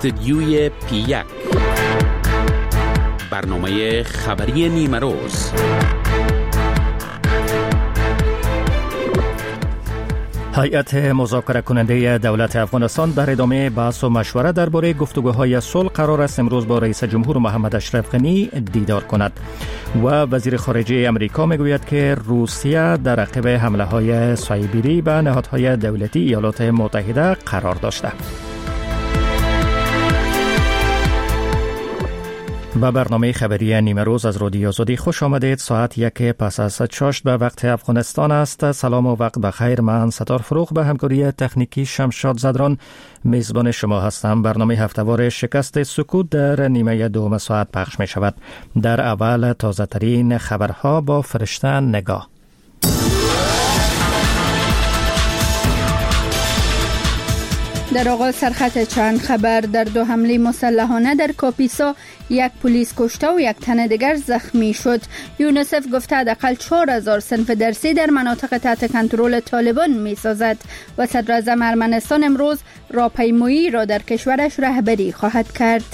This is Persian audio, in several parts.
استودیوی پی1 برنامه خبری نیمه روز. هیئت مذاکره کننده دولت افغانستان در ادامه بحث و مشوره درباره گفتگوهای صلح قرار است امروز با رئیس جمهور محمد اشرف غنی دیدار کند و وزیر خارجه امریکا میگوید که روسیه در عقب حمله‌های سایبری به نهادهای دولتی ایالات متحده قرار داشته. به برنامه خبری نیمه روز از رادیو آزادی خوش آمدید. ساعت 1 پس از 6 به وقت افغانستان است. سلام و وقت بخیر. من ستار فروغ به همکاری تکنیکی شمشاد زدران میزبان شما هستم. برنامه هفته‌وار شکست سکوت در نیمه دوم ساعت پخش می شود. در اول تازه ترین خبرها با فرشته نگاه. در آغاز سرخط چند خبر. در 2 حمله مسلحانه در کاپیسا 1 پلیس کشته و 1 تن دیگر زخمی شد. یونیسف گفته حداقل 4000 صنف درسی در مناطق تحت کنترل طالبان می سازد و صدر اعظم ارمنستان امروز راهپیمایی را در کشورش رهبری خواهد کرد.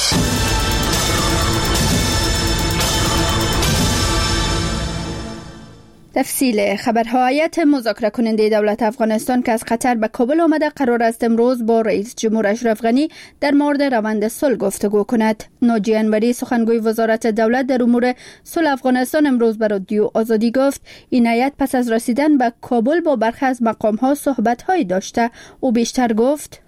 تفصیل خبرها. هیئت مذاکره کننده دولت افغانستان که از قطر به کابل آمده قرار است امروز با رئیس جمهور اشرف غنی در مورد روند صلح گفتگو کند. ناجی انوری سخنگوی وزارت دولت در امور صلح افغانستان امروز به رادیو آزادی گفت این هیئت پس از رسیدن به کابل با برخی از مقام‌ها صحبت‌هایی داشته. او بیشتر گفت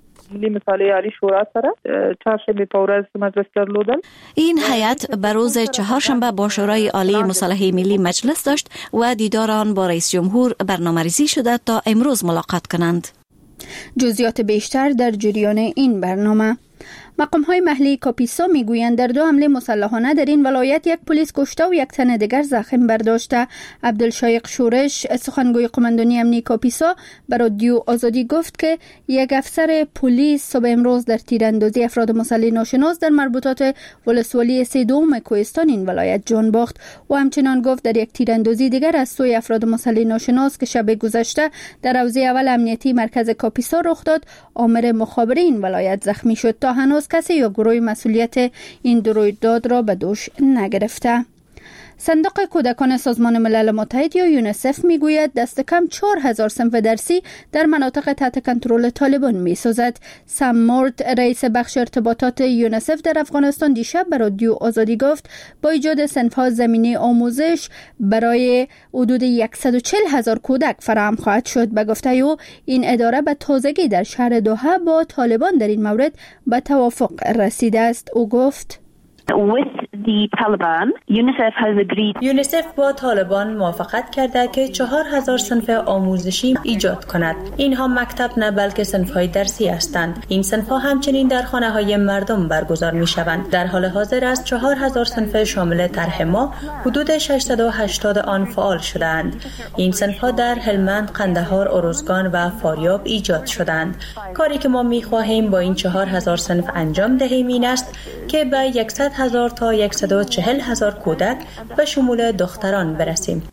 این هیئت به روز چهارشنبه با شورای عالی مصالحه ملی مجلس داشت و دیدار آن با رئیس جمهور برنامه‌ریزی شده تا امروز ملاقات کنند. جزئیات بیشتر در جریان این برنامه. مقام‌های محلی کاپیسا میگویند در 2 حمله مسلحانه در این ولایت 1 پلیس کشته و 1 تن دیگر زخم برداشته. عبدالشایق شورش سخنگوی قماندانی امنی کاپیسا به رادیو آزادی گفت که 1 افسر پلیس صبح امروز در تیراندازی افراد مسلح ناشناس در مربوطات ولسوالی سیدوم کوهستان این ولایت جان باخت و همچنان گفت در 1 تیراندازی دیگر از سوی افراد مسلح ناشناس که شب گذشته در حوزه اول امنیتی مرکز کاپیسا رخ داد آمر مخابره این ولایت زخمی شد. تا هنوز کسی یا گروه مسئولیت این رویداد را به دوش نگرفته. صندوق کودکان سازمان ملل متحد یا یونیسف میگوید دست کم 4000 صنف درسی در مناطق تحت کنترل طالبان میسازد. سم مورد رئیس بخش ارتباطات یونیسف در افغانستان دیشب به رادیو آزادی گفت با ایجاد صنف‌ها زمینه آموزش برای حدود 140000 کودک فراهم خواهد شد. به گفته او این اداره به تازگی در شهر دوحه با طالبان در این مورد به توافق رسیده است. او گفت یونیسف با طالبان موافقت کرده که 4000 صنف آموزشی ایجاد کند. اینها مکتب نه بلکه صنف‌های درسی هستند. این صنف‌ها همچنین در خانه‌های مردم برگزار می‌شوند. در حال حاضر از 4000 صنف شامل طرح ما حدود 680 آن فعال شده‌اند. این صنف‌ها در هلمند، قندهار، ارزگان و فاریاب ایجاد شده‌اند. کاری که ما می‌خواهیم با این 4000 صنف انجام دهیم این است که به 100,000 تا 140,000 کودک به شمول دختران برسیم.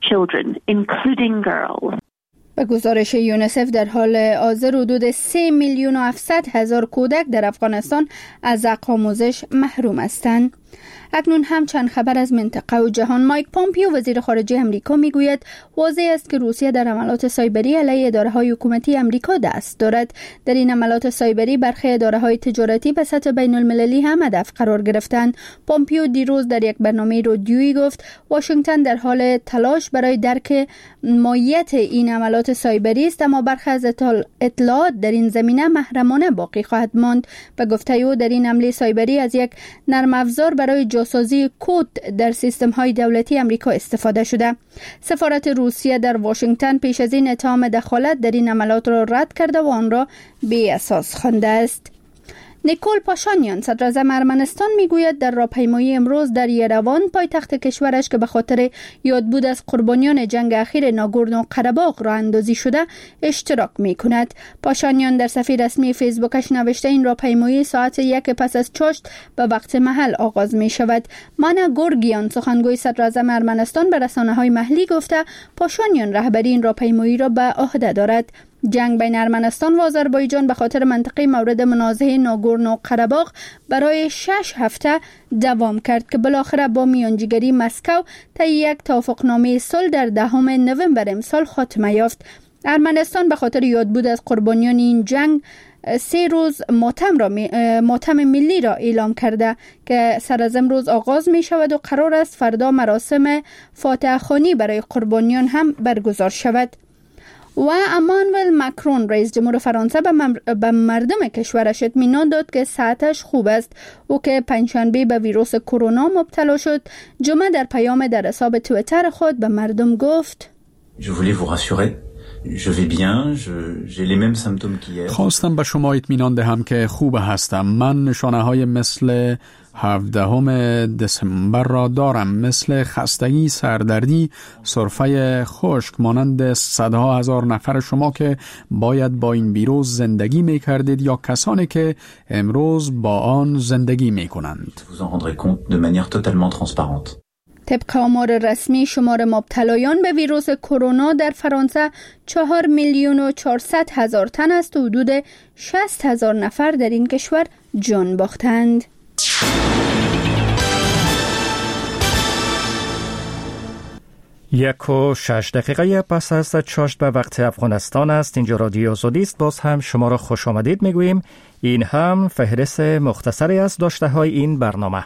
به گزارش یونیسف در حال حاضر حدود 3,700,000 کودک در افغانستان از حق آموزش محروم هستند. اکنون هم چند خبر از منطقه و جهان. مایک پومپیو وزیر خارجه امریکا میگوید واضح است که روسیه در حملات سایبری علیه اداره‌های حکومتی امریکا دست دارد. در این حملات سایبری برخی اداره‌های تجارتی به سطح بین‌المللی هم هدف قرار گرفتند. پومپیو دیروز در یک برنامه رادیویی گفت واشنگتن در حال تلاش برای درک ماهیت این حملات سایبری است اما برخی از اطلاعات در این زمینه محرمانه باقی خواهد ماند. به گفته او در این حمله سایبری از یک نرم افزار برای جاسازی کد در سیستم‌های دولتی امریکا استفاده شده. سفارت روسیه در واشنگتن پیش از این اتهام دخالت در این عملیات را رد کرده و آن را بی اساس خوانده است. نیکول پاشانیان صدر اعظم ارمنستان میگوید در راهپیمایی امروز در یروان پایتخت کشورش که به خاطر یادبود از قربانیان جنگ اخیر ناگورنو قره‌باغ راه اندازی شده اشتراک میکند. پاشانیان در صفحه رسمی فیسبوکش نوشته این راهپیمایی ساعت 1 پس از چاشت به وقت محل آغاز می شود. مانا گورگیان سخنگوی صدر اعظم ارمنستان به رسانه‌های محلی گفته پاشانیان رهبری این راهپیمایی را به عهده دارد. جنگ بین ارمنستان و آذربایجان به خاطر منطقه مورد منازعه ناگورنو قره‌باغ برای 6 هفته دوام کرد که بالاخره با میانجیگری مسکو طی یک توافقنامه صلح در 10 نوامبر امسال خاتمه یافت. ارمنستان به خاطر یادبود از قربانیان این جنگ 3 روز ماتم ملی را اعلام کرده که سر از امروز آغاز می شود و قرار است فردا مراسم فاتحه خوانی برای قربانیان هم برگزار شود. و امانوئل ماکرون رئیس جمهور فرانسه به مردم کشورش اطمینان داد که صحتش خوب است. او که پنجشنبه به ویروس کرونا مبتلا شد، جمعه در پیام در حساب توییتر خود به مردم گفت: خواستم به شما اطمینان دهم که خوب هستم. من نشانه‌های مثل 17 دسامبر را دارم، مثل خستگی، سردردی، سرفه خشک، مانند صدها هزار نفر شما که باید با این ویروس زندگی می کردید یا کسانی که امروز با آن زندگی می کنند. طبق آمار رسمی شمار مبتلایان به ویروس کرونا در فرانسه 4,400,000 تن است و حدود 60,000 نفر در این کشور جان باختند. 1:06 پس از چاشت به وقت افغانستان است. اینجا رادیو آزادی است. باز هم شما را خوش آمدید میگوییم. این هم فهرست مختصری از داشته های این برنامه.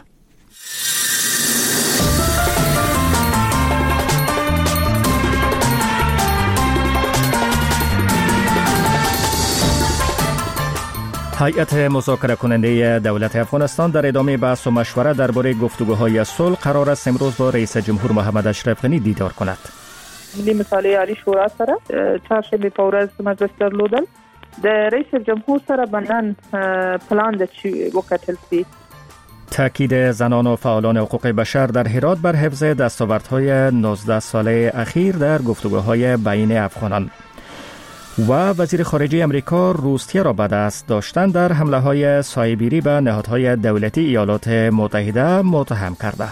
هیئت مذاکره کننده دولت افغانستان در ادامه بحث و مشوره درباره گفتگوهای صلح قرار است امروز با رئیس جمهور محمد اشرف غنی دیدار کند. ملی مصالحه عالی شورا سره چهارشنبه په ورځ مجلس درلودل د رئیس جمهور سره بنان پلان د وکتل سی. تاکید زنان و فعالان حقوق بشر در هرات بر حفظ دستاوردهای 19 ساله اخیر در گفتگوهای بین افغانان. و وزیر خارجه امریکا روسیه را به دست داشتن در حمله های سایبری به نهادهای دولتی ایالات متحده متهم کرده.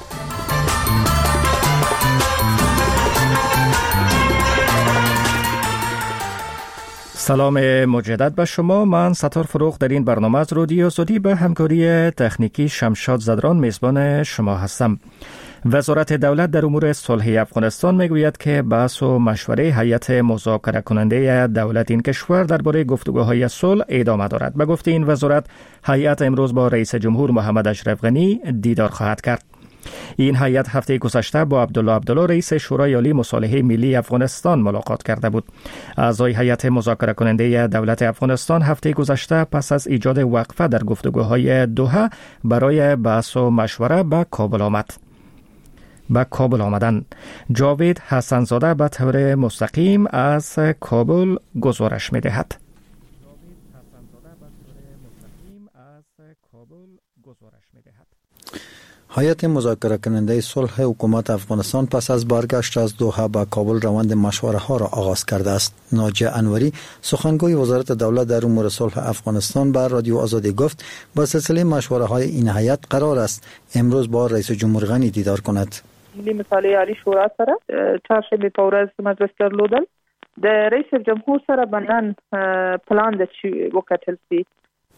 سلام مجدد به شما. من ستار فروغ در این برنامه از رادیو آزادی به همکاری تکنیکی شمشاد زدران میزبان شما هستم. وزارت دولت در امور صلح افغانستان میگوید که بحث و مشوره هیئت مذاکره کننده دولت این کشور درباره گفتگوهای صلح ادامه دارد. به گفته این وزارت، هیئت امروز با رئیس جمهور محمد اشرف غنی دیدار خواهد کرد. این هیئت هفته گذشته با عبدالله رئیس شورای عالی مصالحه ملی افغانستان ملاقات کرده بود. اعضای هیئت مذاکره کننده دولت افغانستان هفته گذشته پس از ایجاد وقفه در گفتگوهای دوحه برای بحث و مشوره به کابل آمدن. جاوید حسنزاده به طور مستقیم از کابل گزارش می دهد. هیئت مذاکره کننده صلح حکومت افغانستان پس از برگشت از دوحه به کابل روند مشوره ها را آغاز کرده است. ناجیه انوری سخنگوی وزارت دولت در امور صلح افغانستان به رادیو آزادی گفت با سلسله مشوره های این هیئت قرار است امروز با رئیس جمهور غنی دیدار کند. ملی مصالحه عالی شورا سره چهارشنبه په ورځ مجلس درلودل د رئیس جمهور سره بنان پلان د وکتل سی.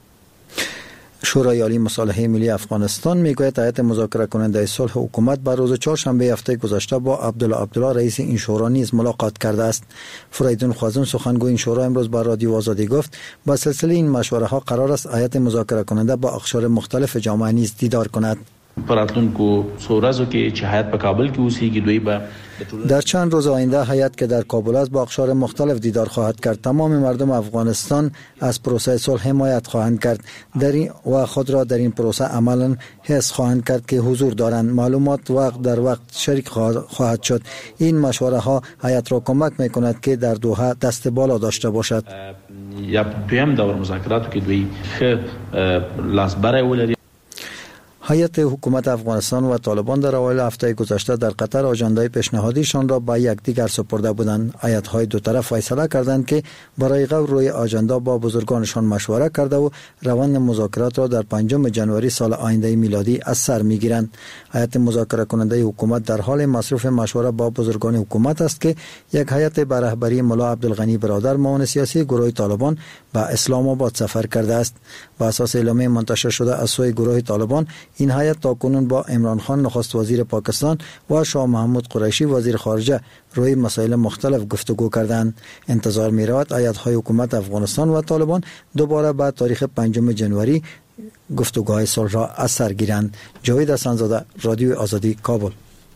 شورای عالی مصالحه ملی افغانستان میگوید هیئت مذاکره کننده صلح حکومت بر روز چهارشنبه هفته گذشته با عبدالله رئیس این شورا نیز ملاقات کرده است. فریدون خوازون سخنگوی این شورا امروز با رادیو آزادی گفت با سلسله این مشوره ها قرار است هیئت مذاکره کننده با اقشار مختلف جامعه نیز دیدار کند. پراتونکو سورازو که چه هیئت په کابل کې اوسېږي دوی به در چند روز آینده هیئت که در کابل است با اقشار مختلف دیدار خواهد کرد. تمام مردم افغانستان از پروسه صلح حمایت خواهند کرد و خود را در این پروسه عملاً حس خواهند کرد که حضور دارند. معلومات وقت در وقت شریک خواهد شد. این مشوره ها هیئت را کمک میکند که در دوحه دست بالا داشته باشد. یا دویم دور مذاکراتو کې دوی لاس بره ولري. هیئت حکومت افغانستان و طالبان در اوایل هفته گذشته در قطر آژاندای پیشنهادیشان را به یکدیگر سپرده بودند. هیئت‌های دو طرف فیصله کردند که برای قبول روی آژاندا با بزرگانشان مشوره کرده و روند مذاکرات را در 5 جنوری سال آینده میلادی از سر می‌گیرند. هیئت مذاکره کننده حکومت در حال مصروف مشوره با بزرگان حکومت است که یک هیئت به رهبری ملا عبدالغنی برادر معاون سیاسی گروه طالبان به اسلام آباد سفر کرده است. بر اساس اعلامیه منتشر شده از سوی گروه طالبان، این هیئت تاکنون با عمران خان نخست وزیر پاکستان و شاه محمود قریشی وزیر خارجه روی مسائل مختلف گفتگو کردند. انتظار می رود هیئت‌های حکومت افغانستان و طالبان دوباره بعد تاریخ 5 جنوری گفتگوهای صلح را از سر گیرند. جاوید حسن‌زاده، رادیو آزادی، کابل.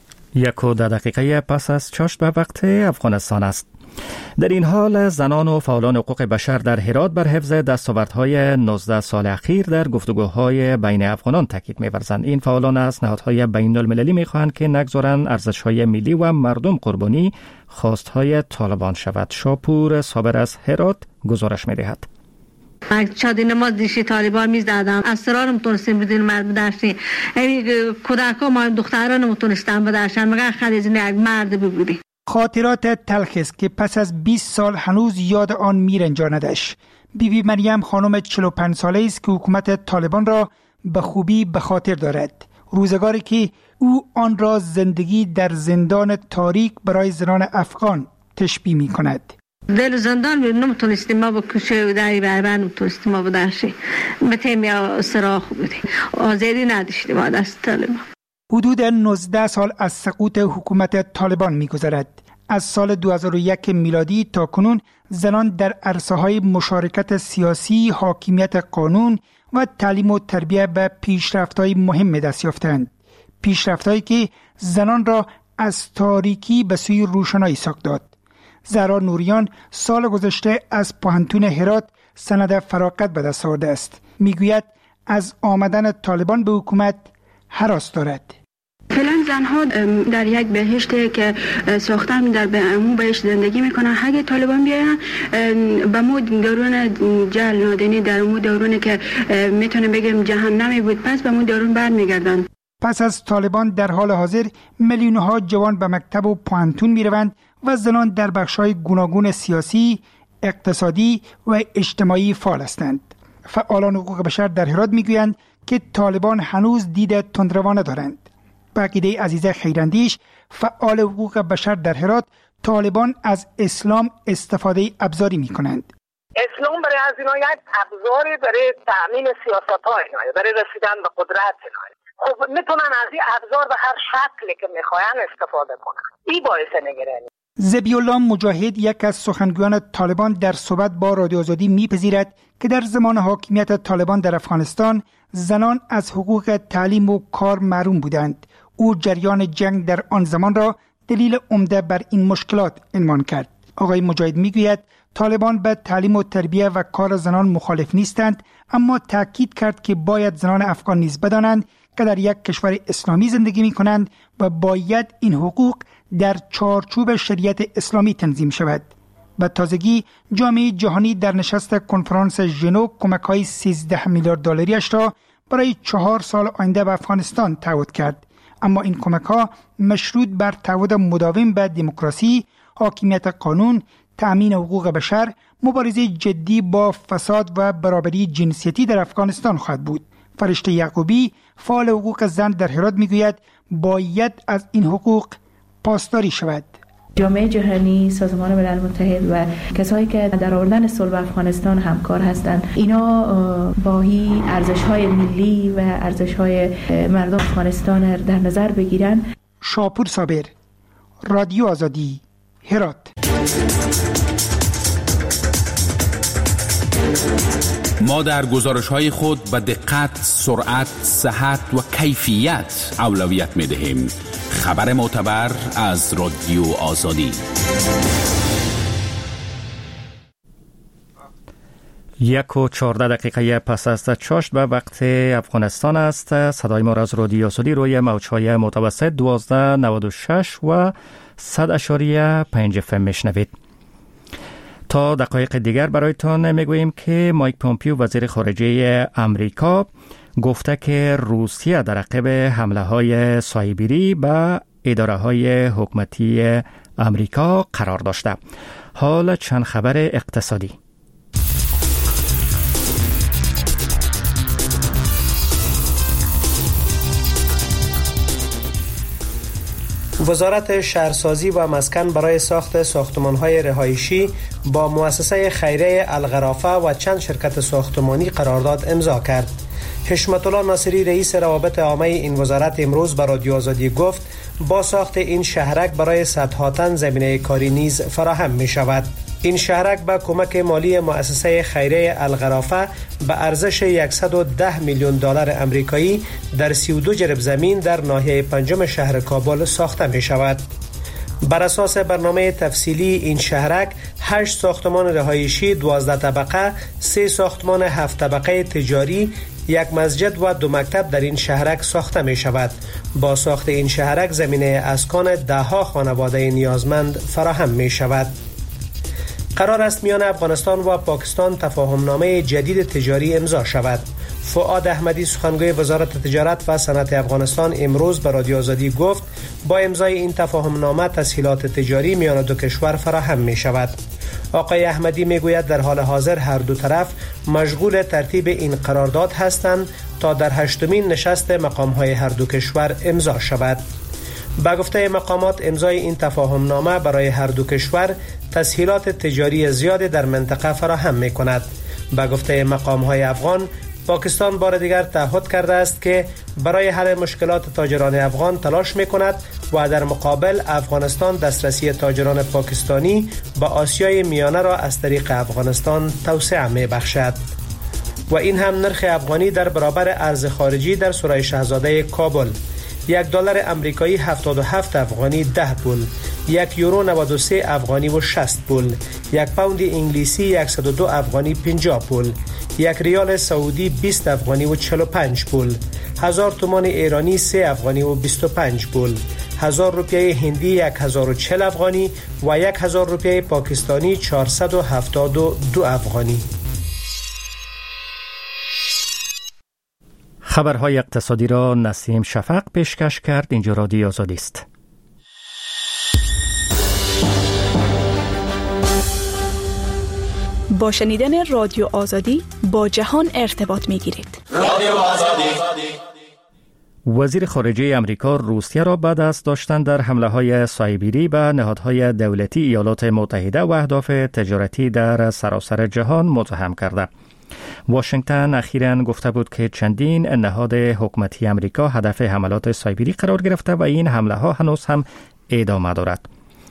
1 دقیقه پس از چاشت به وقت افغانستان است. در این حال زنان و فعالان حقوق بشر در هرات بر حفظ دستاوردهای 19 سال اخیر در گفتگوهای بین افغانان تاکید می‌ورزند. این فعالان از نهادهای بین المللی می‌خواهند که نگذارند ارزش‌های ملی و مردم قربانی خواستهای طالبان شود. شاپور صابر از هرات گزارش می‌دهد. شاید نماز دیشی طالبان میزدادم اسرارم تونستیم بدون مرد بداشتیم کودکا ما دخترانم تونستم بداشتن مگر خیلی از یک مرد ببودی. خاطرات تلخ است که پس از 20 سال هنوز یاد آن میرنجاندش. بیبی مریم خانم 45 ساله است که حکومت طالبان را به خوبی به خاطر دارد. روزگاری که او آن را زندگی در زندان تاریک برای زنان افغان تشبیه می کند. دل زندان نمیتونستیم ما با کشه و دایی بربر نمیتونستیم ما بداشتیم بتیم یا سراخ بودیم آزادی نداشتیم ما دست طالبان. حدود 19 سال از سقوط حکومت طالبان می‌گذرد. از سال 2001 میلادی تا کنون زنان در عرصه‌های مشارکت سیاسی، حاکمیت قانون و تعلیم و تربیت به پیشرفت‌های مهم دست یافتند. پیشرفت‌هایی که زنان را از تاریکی به سوی روشنایی ساق داد. زهرا نوریان سال گذشته از پوهنتون هرات سند فراغت به دست آورده است. میگوید از آمدن طالبان به حکومت هراس دارد. فعلا زنها در یک بهشتی که ساختن در اون بهشت زندگی میکنن. اگه طالبان بیاین به مو دورون جهل نادانی در اون دورونی که میتونه بگم جهنمی بود پس به مو دورون برمیگردن. پس از طالبان در حال حاضر میلیون‌ها جوان به مکتب و پوهنتون میروند و زنان در بخش‌های گوناگون سیاسی، اقتصادی و اجتماعی فعال هستند. فعالان حقوق بشر در هرات میگویند که طالبان هنوز دید تندروانه دارند. با عقیده عزیزه خیراندیش فعال حقوق بشر در هرات، طالبان از اسلام استفاده ابزاری میکنند. اسلام برای از اینا یک ابزاری برای تأمین سیاست‌های اینا، برای رسیدن به قدرت اینا. خب میتونن از این ابزار به هر شکلی که میخواین استفاده کنن. این باعث نگرانی. ذبیح الله مجاهد یک از سخنگویان طالبان در صحبت با رادیو آزادی میپذیرد که در زمان حاکمیت طالبان در افغانستان زنان از حقوق تعلیم و کار محروم بودند. او جریان جنگ در آن زمان را دلیل عمده بر این مشکلات عنوان کرد. آقای مجاهد میگوید طالبان به تعلیم و تربیت و کار زنان مخالف نیستند، اما تاکید کرد که باید زنان افغان نیز بدانند که در یک کشور اسلامی زندگی می کنند و باید این حقوق در چارچوب شریعت اسلامی تنظیم شود. به تازگی جامعه جهانی در نشست کنفرانس ژنو کمک‌های 13 میلیارد دلاری را برای 4 سال آینده به افغانستان تعهد کرد، اما این کمک‌ها مشروط بر تعهد مداوم به دموکراسی، حاکمیت قانون، تأمین حقوق بشر، مبارزه جدی با فساد و برابری جنسیتی در افغانستان خواهد بود. فرشته یعقوبی فعال حقوق زن در هرات میگوید باید از این حقوق پاسداری شود. جامعه جهانی، سازمان ملل متحد و کسایی که در آوردن صلح به افغانستان همکار هستند، اینا باهی ارزش‌های ملی و ارزش‌های مردم افغانستان در نظر بگیرن. شاپور صابر، رادیو آزادی، هرات. ما در گزارش‌های خود به دقت، سرعت، صحت و کیفیت اولویت می‌دهیم. خبر معتبر از رادیو آزادی. 1:14 پس از چاشت به وقت افغانستان است. صدای ما را از رادیو آزادی روی موج‌های متوسط 1296 و 100.5 FM میشنوید. تا دقایق دیگر برایتان میگوییم که مایک پومپیو وزیر خارجه امریکا گفته که روسیه در عقب حمله های سایبری به اداره های حکومتی امریکا قرار داشته. حال چند خبر اقتصادی. وزارت شهرسازی و مسکن برای ساخت ساختمان‌های رهایشی با مؤسسه خیریه الغرافه و چند شرکت ساختمانی قرارداد امضا کرد. حشمت الله ناصری رئیس روابط عامه این وزارت امروز به رادیو آزادی گفت با ساخت این شهرک برای صدها تن زمینه کاری نیز فراهم می شود. این شهرک با کمک مالی مؤسسه خیریه الغرافه به ارزش 110 میلیون دلار آمریکایی در 32 جرب زمین در ناحیه پنجم شهر کابل ساخته می شود. بر اساس برنامه تفصیلی این شهرک 8 ساختمان رهایشی 12 طبقه، 3 ساختمان 7 طبقه تجاری، 1 مسجد و 2 مکتب در این شهرک ساخته می شود. با ساخت این شهرک زمینه اسکان دهها خانواده نیازمند فراهم می شود. قرار است میان افغانستان و پاکستان تفاهمنامه جدید تجاری امضا شود. فؤاد احمدی سخنگوی وزارت تجارت و صنعت افغانستان امروز به رادیو آزادی گفت با امضای این تفاهمنامه تسهیلات تجاری میان دو کشور فراهم می شود. آقای احمدی می گوید در حال حاضر هر دو طرف مشغول ترتیب این قرارداد هستند تا در 8مین نشست مقام‌های هر دو کشور امضا شود. با گفته مقامات امضای این تفاهمنامه برای هر دو کشور تسهیلات تجاری زیاد در منطقه فراهم می کند. با گفته مقام‌های افغان پاکستان بار دیگر تعهد کرده است که برای حل مشکلات تاجران افغان تلاش می کند و در مقابل افغانستان دسترسی تاجران پاکستانی به آسیای میانه را از طریق افغانستان توسعه می بخشد. و این هم نرخ افغانی در برابر ارز خارجی در سرای شاهزاده کابل: $1 امریکایی 77 افغانی 10 پول، 1 یورو 93 افغانی و 60 پول، 1 پوند انگلیسی 102 افغانی 50 پول، 1 ریال سعودی 20 افغانی و 45 پول، 1000 تومان ایرانی 3 افغانی و 25 پول، 1000 روپیه هندی 1040 افغانی و 1000 روپیه پاکستانی 472 افغانی. خبرهای اقتصادی را نسیم شفق پیشکش کرد. اینجا رادیو آزادی است. با شنیدن رادیو آزادی با جهان ارتباط می گیرید. رادیو آزادی. وزیر خارجه امریکا روسیه را بعد از داشتن در حمله‌های سایبری به نهادهای دولتی ایالات متحده و اهداف تجارتی در سراسر جهان متهم کرده. واشنگتن اخیراً گفته بود که چندین نهاد حکومتی امریکا هدف حملات سایبری قرار گرفته و این حمله ها هنوز هم ادامه دارد.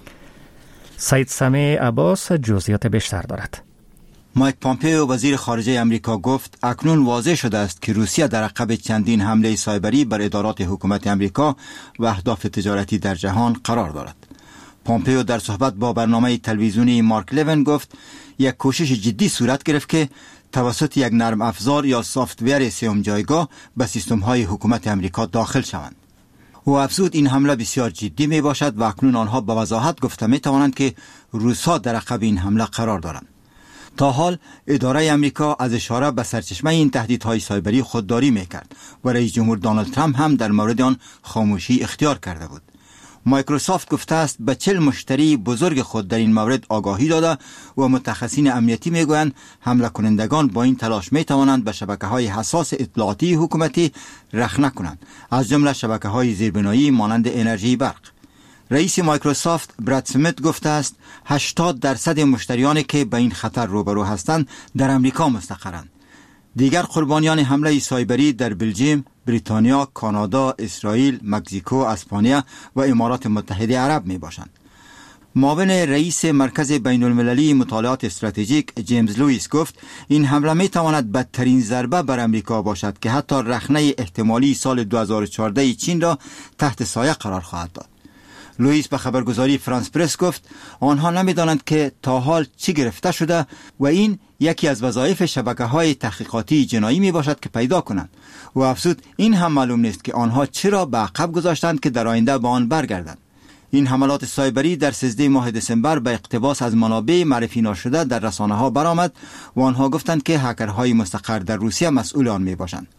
سید سمیع عباس جزئیات بیشتر دارد. مایک پامپئو وزیر خارجه امریکا گفت اکنون واضح شده است که روسیه در عقب چندین حمله سایبری بر ادارات حکومت امریکا و اهداف تجارتی در جهان قرار دارد. پامپئو در صحبت با برنامه تلویزیونی مارک لوین گفت یک کوشش جدی صورت گرفت که توسط یک نرم افزار یا سافت‌ور سوم جایگاه به سیستم‌های حکومت امریکا داخل شوند. او افزود این حمله بسیار جدی می باشد و اکنون آنها به وضاحت گفته می توانند که روس‌ها در عقب این حمله قرار دارند. تا حال اداره امریکا از اشاره به سرچشمه این تهدیدهای سایبری خودداری می کرد و رئیس جمهور دونالد ترامپ هم در مورد آن خاموشی اختیار کرده بود. مایکروسافت گفته است به 40 مشتری بزرگ خود در این مورد آگاهی داده و متخصصین امنیتی میگویند حمله کنندگان با این تلاش می توانند به شبکه‌های حساس اطلاعاتی حکومتی رخنه کنند، از جمله شبکه‌های زیربنایی مانند انرژی برق. رئیس مایکروسافت براد سمیت گفته است 80% مشتریانی که به این خطر روبرو هستند در امریکا مستقرند. دیگر قربانیان حمله سایبری در بلژیم، بریتانیا، کانادا، اسرائیل، مکزیکو، اسپانیا و امارات متحده عرب می باشند. معاون رئیس مرکز بین المللی مطالعات استراتژیک جیمز لوئیس گفت این حمله می تواند بدترین ضربه بر امریکا باشد که حتی رخنه احتمالی سال 2014 چین را تحت سایه قرار خواهد داد. لوئیس به خبرگزاری فرانس پرس گفت آنها نمی‌دانند که تا حال چی گرفته شده و این یکی از وظایف شبکه‌های تحقیقاتی جنایی می باشد که پیدا کنند. و افزود این هم معلوم نیست که آنها چرا به عقب گذاشتند که در آینده به آن برگردند. این حملات سایبری در 13 ماه دسامبر به اقتباس از منابع معرفی نشده در رسانه‌ها برآمد و آنها گفتند که هکرهای مستقر در روسیه مسئول آن می باشند.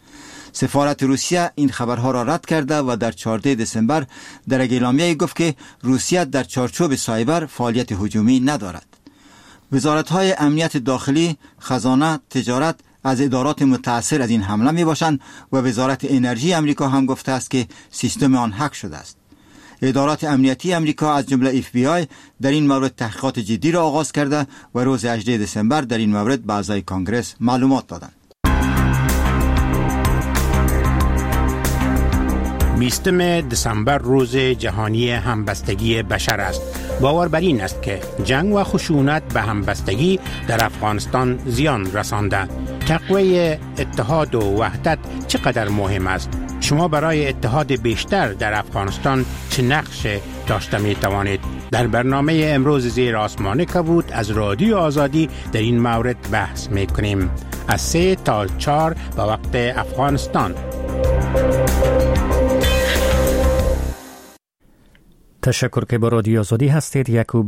سفارت روسیه این خبرها را رد کرده و در 14 دسامبر در یک اعلامیه گفت که روسیه در چارچوب سایبر فعالیت هجومی ندارد. وزارت‌های امنیت داخلی، خزانه، تجارت از ادارات متأثر از این حمله می باشند و وزارت انرژی امریکا هم گفته است که سیستم آن هک شده است. ادارات امنیتی امریکا از جمله FBI در این مورد تحقیقات جدی را آغاز کرده و روز 18 دسامبر در این مورد به اعضای کانگرس معلومات دادند. 20 دسامبر روز جهانی همبستگی بشر است. باور بر این است که جنگ و خشونت به همبستگی در افغانستان زیان رسانده. تقویت اتحاد و وحدت چقدر مهم است؟ شما برای اتحاد بیشتر در افغانستان چه نقش داشته می توانید؟ در برنامه امروز زیر آسمان کبود از رادیو آزادی در این مورد بحث می کنیم. از 3 تا 4 به وقت افغانستان. تشکر که با رادیو آزادی هستید.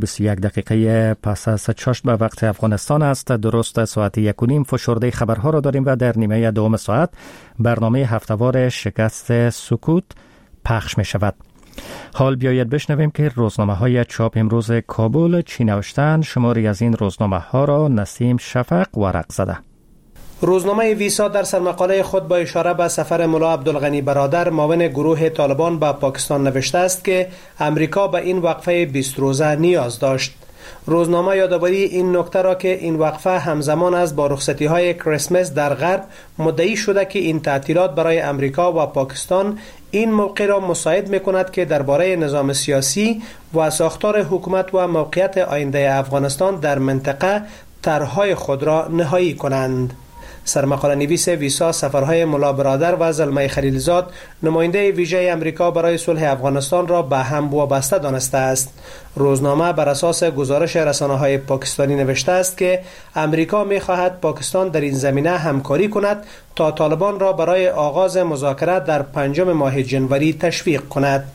1:21 پس از 6 به وقت افغانستان است. درست ساعت 1:30 فشرده خبرها را داریم و در نیمه دوم ساعت برنامه هفته‌وار شکست سکوت پخش می شود. حال بیاید بشنویم که روزنامه های چاپ امروز کابل چی نوشتند. شماری از این روزنامه ها را نسیم شفق ورق زده. روزنامه ویسا در سرمقاله خود با اشاره به سفر ملا عبدالغنی برادر معاون گروه طالبان به پاکستان نوشته است که امریکا به این وقفه 20 روزه نیاز داشت. روزنامه یادآوری این نکته را که این وقفه همزمان است با رخصتی های کریسمس در غرب مدعی شده که این تعطیلات برای امریکا و پاکستان این موقع را مساعد می‌کند که درباره نظام سیاسی و ساختار حکومت و موقعیت آینده افغانستان در منطقه طرح‌های خود را نهایی کنند. سرمقاله نویس ویسا سفرهای ملا برادر و زلمه خلیلزاد نماینده ویژه امریکا برای صلح افغانستان را به هم وابسته دانسته است. روزنامه بر اساس گزارش رسانه‌های پاکستانی نوشته است که امریکا می‌خواهد پاکستان در این زمینه همکاری کند تا طالبان را برای آغاز مذاکره در 5 ماه جنوری تشویق کند.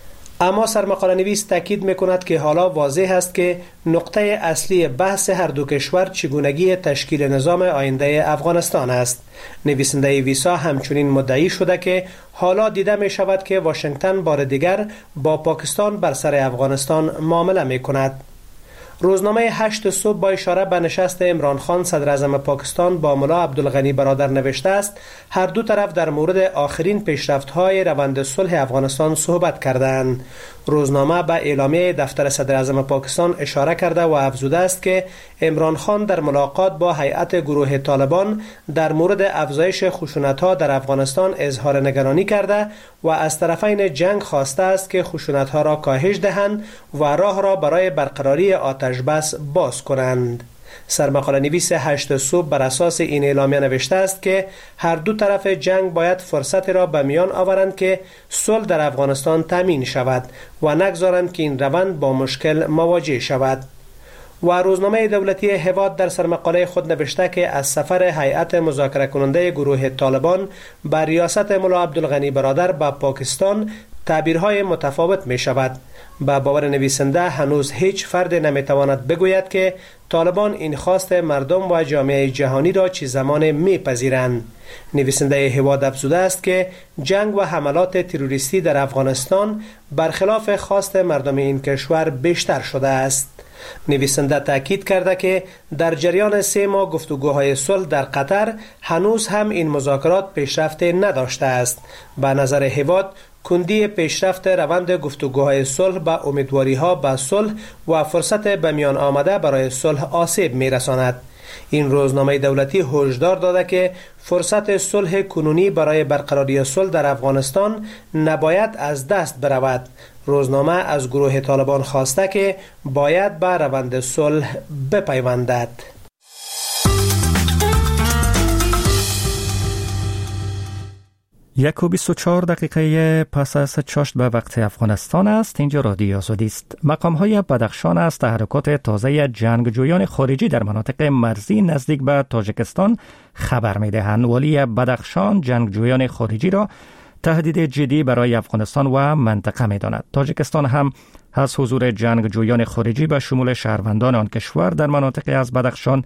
اما سرمقاله نویس تاکید می‌کند که حالا واضح است که نقطه اصلی بحث هر دو کشور چگونگی تشکیل نظام آینده افغانستان است. نویسنده ویسا همچنین مدعی شده که حالا دیده می شود که واشنگتن بار دیگر با پاکستان بر سر افغانستان معامله می‌کند. روزنامه 8 صبح با اشاره به نشست عمران خان صدر اعظم پاکستان با ملا عبدالغنی برادر نوشته است هر دو طرف در مورد آخرین پیشرفت‌های روند صلح افغانستان صحبت کردند. روزنامه به اعلامیه دفتر صدر اعظم پاکستان اشاره کرده و افزوده است که عمران خان در ملاقات با هیئت گروه طالبان در مورد افزایش خشونت‌ها در افغانستان اظهار نگرانی کرده و از طرفین جنگ خواسته است که خشونت‌ها را کاهش دهند و راه را برای برقراری آتش بس باز کنند. سرمقاله نویس 8 صبح بر اساس این اعلامیه نوشته است که هر دو طرف جنگ باید فرصت را به میان آورند که صلح در افغانستان تامین شود و نگذارند که این روند با مشکل مواجه شود. و روزنامه دولتی هواد در سرمقاله خود نوشته که از سفر هیئت مذاکره کننده گروه طالبان بر ریاست ملا عبدالغنی برادر به پاکستان تعبیرهای متفاوت می شود. با باور نویسنده هنوز هیچ فرد نمیتواند بگوید که طالبان این خواست مردم و جامعه جهانی را چه زمان میپذیرند. نویسنده هواد افزوده است که جنگ و حملات تروریستی در افغانستان برخلاف خواست مردم این کشور بیشتر شده است. نویسنده تاکید کرده که در جریان 3 ماه گفتگوهای صلح در قطر هنوز هم این مذاکرات پیشرفت نداشته است. به نظر هواد کندی پیشرفت روند گفتگوهای صلح به امیدواری‌ها به صلح و فرصت به میان آمده برای صلح آسیب می‌رساند. این روزنامه دولتی هشدار داده که فرصت صلح کنونی برای برقراری صلح در افغانستان نباید از دست برود. روزنامه از گروه طالبان خواسته که باید به روند صلح بپیوندد. 1:24 پس از 6 به وقت افغانستان است. اینجا رادیو آزادی است. مقام‌های بدخشان از تحرکات تازه جنگجویان خارجی در مناطق مرزی نزدیک به تاجیکستان خبر می‌دهند. والی بدخشان جنگجویان خارجی را تهدید جدی برای افغانستان و منطقه می‌داند. تاجیکستان هم از حضور جنگجویان خارجی به شمول شهروندان آن کشور در مناطق از بدخشان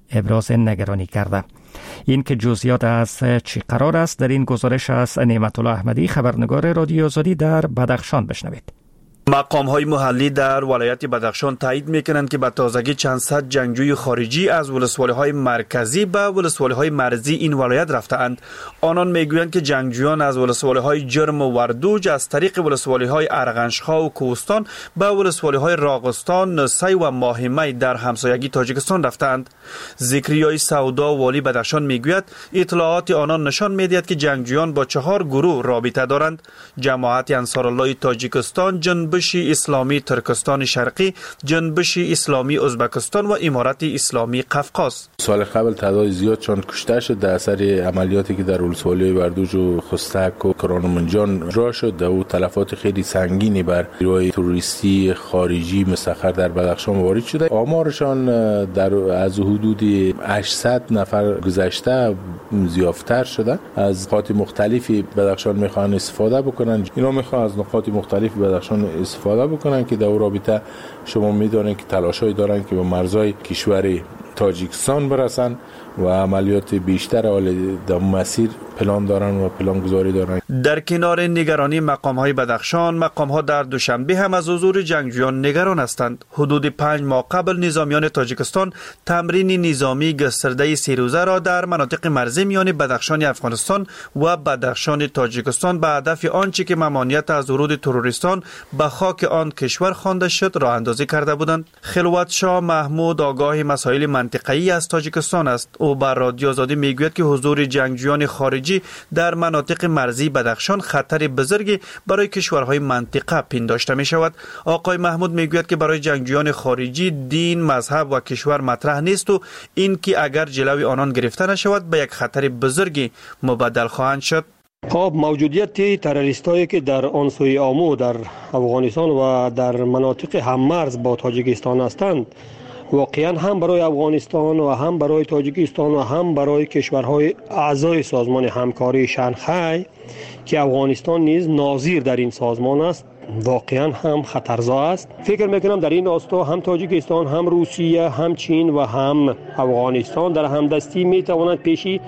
ابراز نگرانی کرده. این که جزئیات از چی قرار است در این گزارش از نعمت الله احمدی، خبرنگار رادیو آزادی در بدخشان بشنوید. مقام‌های محلی در ولایت بدخشان تایید می‌کنند که به تازگی چند صد جنگجوی خارجی از ولسوالی‌های مرکزی به ولسوالی‌های مرزی این ولایت رفته‌اند. آنان می‌گویند که جنگجویان از ولسوالی‌های جرم و وردوج از طریق ولسوالی‌های ارغنش‌خا و کوهستان به ولسوالی‌های راغستان، نسی و ماهمی در همسایگی تاجیکستان رفته‌اند. ذکریای سودا والی بدخشان می‌گوید اطلاعات آنان نشان می‌دهد که جنگجویان با 4 گروه رابطه دارند: جماعت انصارالله تاجیکستان، جنبش اسلامی ترکستان شرقی، جنبش اسلامی ازبکستان و امارت اسلامی قفقاز. سال قبل تعداد زیاد چون کشته شد در اثر عملیاتی که در ولسوالی وردوج و خستک و کرانمنجان را شد و تلفات خیلی سنگینی بر نیروهای تروریستی خارجی مسخر در بدخشان وارد شده. آمارشان در از حدود 800 نفر گذشته زیادتر شده. از نقاط مختلفی بدخشان میخوان استفاده بکنن. اینا میخوان از نقاط مختلفی بدخشان استفاده بکنن که در رابطه شما میدونید که تلاشای دارن که به مرزهای کشور تاجیکستان برسن و عملیات بیشتر حال در مسیر پلان دارن و پلان گذاری دارن. در کنار نگرانی مقام‌های بدخشان، مقام‌ها در دوشنبه هم از حضور جنگجویان نگران هستند. حدود 5 ماه قبل نظامیان تاجیکستان تمرین نظامی گسترده 3 روزه را در مناطق مرزی میان بدخشان افغانستان و بدخشان تاجیکستان به هدف آنچه که ممانعت از ورود تروریستان به خاک آن کشور خوانده شد راه اندازی کرده بودند. خلوت شاه محمود آگاه مسائل منطقه‌ای از تاجیکستان است. او بر رادیو آزادی میگوید که حضور جنگجویان خارجی در مناطق مرزی بدخشان خطر بزرگی برای کشورهای منطقه پنداشته می شود. آقای محمود میگوید که برای جنگجویان خارجی دین، مذهب و کشور مطرح نیست و این که اگر جلوی آنان گرفته نشود به یک خطر بزرگی مبدل خواهند شد. خب موجودیت تروریستایی که در آن سوی آمو در افغانستان و در مناطق هممرز با تاجیکستان هستند واقعا هم برای افغانستان و هم برای تاجیکستان و هم برای کشورهای اعضای سازمان همکاری شانگهای که افغانستان نیز ناظر در این سازمان است واقعا هم خطرزا است. فکر میکنم در این راستا هم تاجیکستان، هم روسیه، هم چین و هم افغانستان در همدستی میتوانند پیشی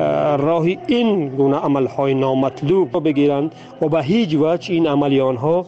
راه این گونه عملهای نامطلوب بگیرند و به هیچ وجه این عملیات ها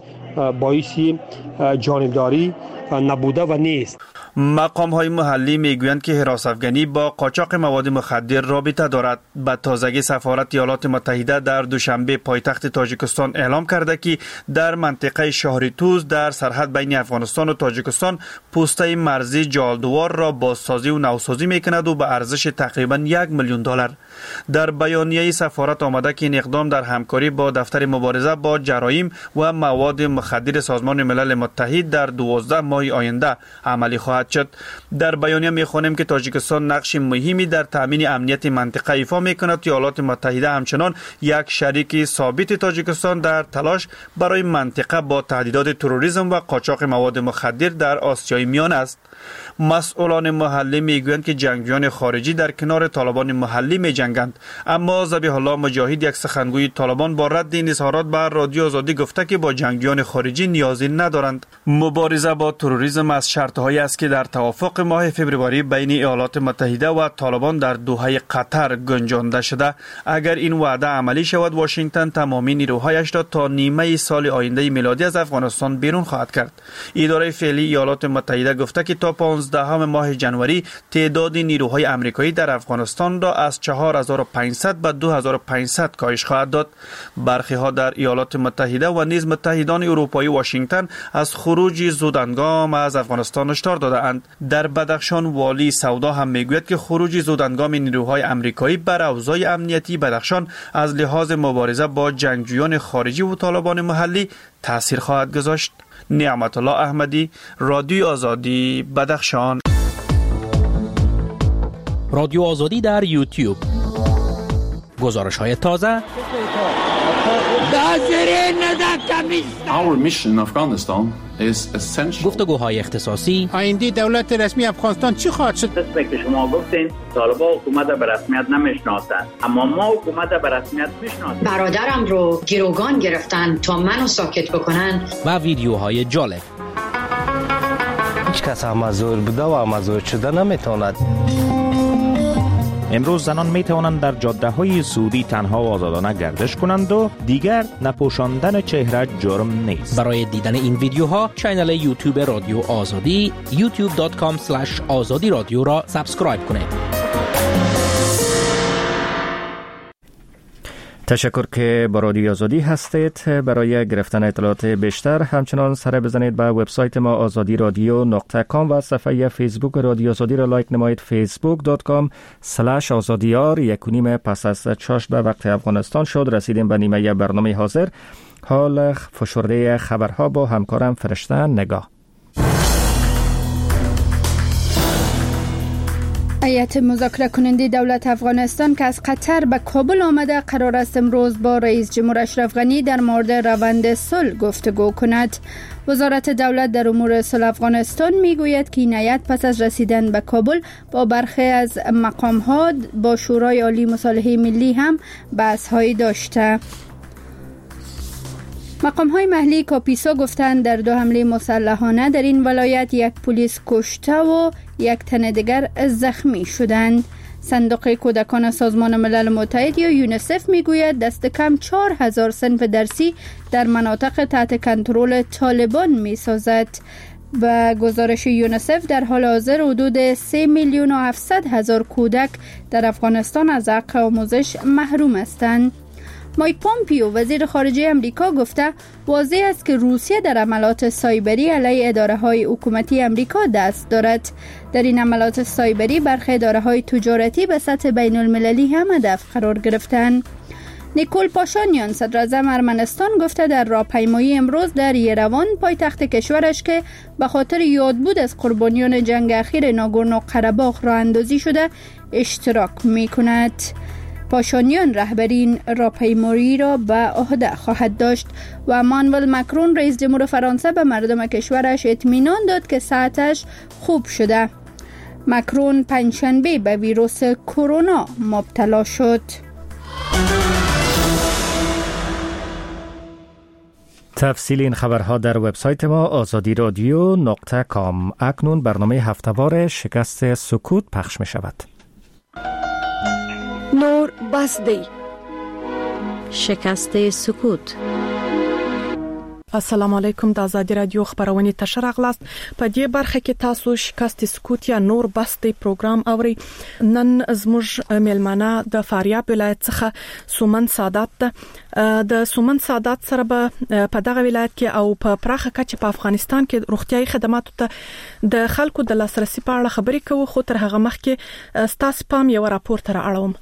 باعث جانبداری نبوده و نیست. مقام‌های محلی میگویند که حراس افغانی با قاچاق مواد مخدر رابطه دارد. به تازگی سفارت ایالات متحده در دوشنبه پایتخت تاجیکستان اعلام کرده که در منطقه شهریتوز در سرحد بین افغانستان و تاجیکستان پوسته مرزی جالدوار را بازسازی و نوسازی میکند و به ارزش تقریبا $1 میلیون. در بیانیه سفارت آمده که این اقدام در همکاری با دفتر مبارزه با جرایم و مواد مخدر سازمان ملل متحد در 12 ماه آینده عملی خواهد شد. در بیانیه می‌خوانیم که تاجیکستان نقش مهمی در تامین امنیت منطقه ایفا می‌کند. ایالات متحده همچنان یک شریک ثابت تاجیکستان در تلاش برای منطقه با تهدیدات تروریسم و قاچاق مواد مخدر در آسیای میان است. مسئولان محلی میگویند که جنگجویان خارجی در کنار طالبان محلی میجنگند، اما ذبیح الله مجاهد یک سخنگوی طالبان با رد این اظهارات بر رادیو آزادی گفته که با جنگجویان خارجی نیازی ندارند. مبارزه با تروریسم از شرطهایی است که در توافق ماه فوریه بین ایالات متحده و طالبان در دوحه قطر گنجانده شده. اگر این وعده عملی شود، واشنگتن تمامی نیروهایش را تا نیمه سال آینده میلادی از افغانستان بیرون خواهد کرد. اداره فعلی ایالات متحده گفته که تا 15 ماه جنوری تعداد نیروهای آمریکایی در افغانستان را از 4500 به 2500 کاهش خواهد داد. برخی ها در ایالات متحده و نیز متحدان اروپایی واشنگتن از خروج زودهنگام از افغانستان هشدار داده‌اند. در بدخشان والی سودا هم میگوید که خروج زودهنگام نیروهای آمریکایی بر اوضاع امنیتی بدخشان از لحاظ مبارزه با جنگجویان خارجی و طالبان محلی تاثیر خواهد گذاشت. نعمت الله احمدی، رادیو آزادی، بدخشان. رادیو آزادی در یوتیوب. گزارش‌های تازه. Our mission in Afghanistan is essential. گفتگوهای اختصاصی. آینده دولت رسمی افغانستان چی خواهد شد؟ مثل که شما گفتین طالبان حکومت به رسمیت نمیشناسند، اما ما حکومت به رسمیت میشناسیم. برادرم رو گروگان گرفتن تا منو ساکت بکنن. و ویدیوهای جالب. هیچ کس هم مزور بوده و مزور شده نمیتواند. امروز زنان می توانند در جاده‌های سعودی تنها و آزادانه گردش کنند و دیگر نپوشاندن چهره جرم نیست. برای دیدن این ویدیوها کانال یوتیوب رادیو آزادی youtube.com/azadi رادیو را سابسکرایب کنید. تشکر که با رادیو آزادی هستید. برای گرفتن اطلاعات بیشتر همچنان سر بزنید به وبسایت ما azadi.radio.com و صفحه فیسبوک رادیو آزادی را لایک نمایید facebook.com/azadiyar. 1:30 پس از 6 به وقت افغانستان شد. رسیدیم به نیمه برنامه حاضر. حال فشرده خبرها با همکارم فرشته نگاه. هیئت مذاکره کننده دولت افغانستان که از قطر به کابل آمده قرار است امروز با رئیس جمهور اشرف غنی در مورد روند صلح گفتگو کند. وزارت دولت در امور صلح افغانستان میگوید که این هیئت پس از رسیدن به کابل با برخی از مقام‌ها با شورای عالی مصالحه ملی هم بحث‌هایی داشته. مقام‌های محلی کاپیسا گفتند در 2 حمله مسلحانه در این ولایت 1 پلیس کشته و 1 تن دیگر زخمی شدند. صندوق کودکان سازمان ملل متحد یا یونیسف میگوید دست کم 4000 صنف درسی در مناطق تحت کنترل طالبان میسازد. و گزارش یونیسف در حال حاضر حدود 3,700,000 کودک در افغانستان از حق آموزش محروم هستند. مایک پومپیو وزیر خارجه امریکا گفته واضح است که روسیه در عملات سایبری علیه اداره‌های حکومتی امریکا دست دارد. در این عملات سایبری برخی اداره‌های تجارتی به سطح بین‌المللی هم هدف قرار گرفتند. نیکول پاشانیان صدر اعظم ارمنستان گفته در راهپیمایی امروز در یروان پایتخت کشورش که به خاطر یادبود از قربانیان جنگ اخیر ناگورنو قره‌باغ راه اندازی شده اشتراک می‌کند. پاشانیان رهبری راهپیمایی را به عهده خواهد داشت و امانوئل مکرون رئیس جمهور فرانسه به مردم کشورش اطمینان داد که صحتش خوب شده. مکرون پنجشنبه به ویروس کرونا مبتلا شد. تفصیل این خبرها در وبسایت ما azadi.radio.com. اکنون برنامه هفتهوار شکست سکوت پخش می شود. نور بسدی شکست سکوت. السلام علیکم. د آزادی رادیو خبرونه تشر اغلاست. په دې برخه کې تاسو شکست سکوت یا نور بسدی پروګرام اوري. نن زموږ میلمانه د فاریاب ولایت څخه سومن سادات ده. د سومن سادات سره په دغه ولایت کې او په پراخه کچه په افغانستان کې روغتيایي خدماتو ته د خلکو د لاسرسي په اړه خبرې کوو، خو تر هغه مخکې ستاسو پام یو راپور تر اړوم.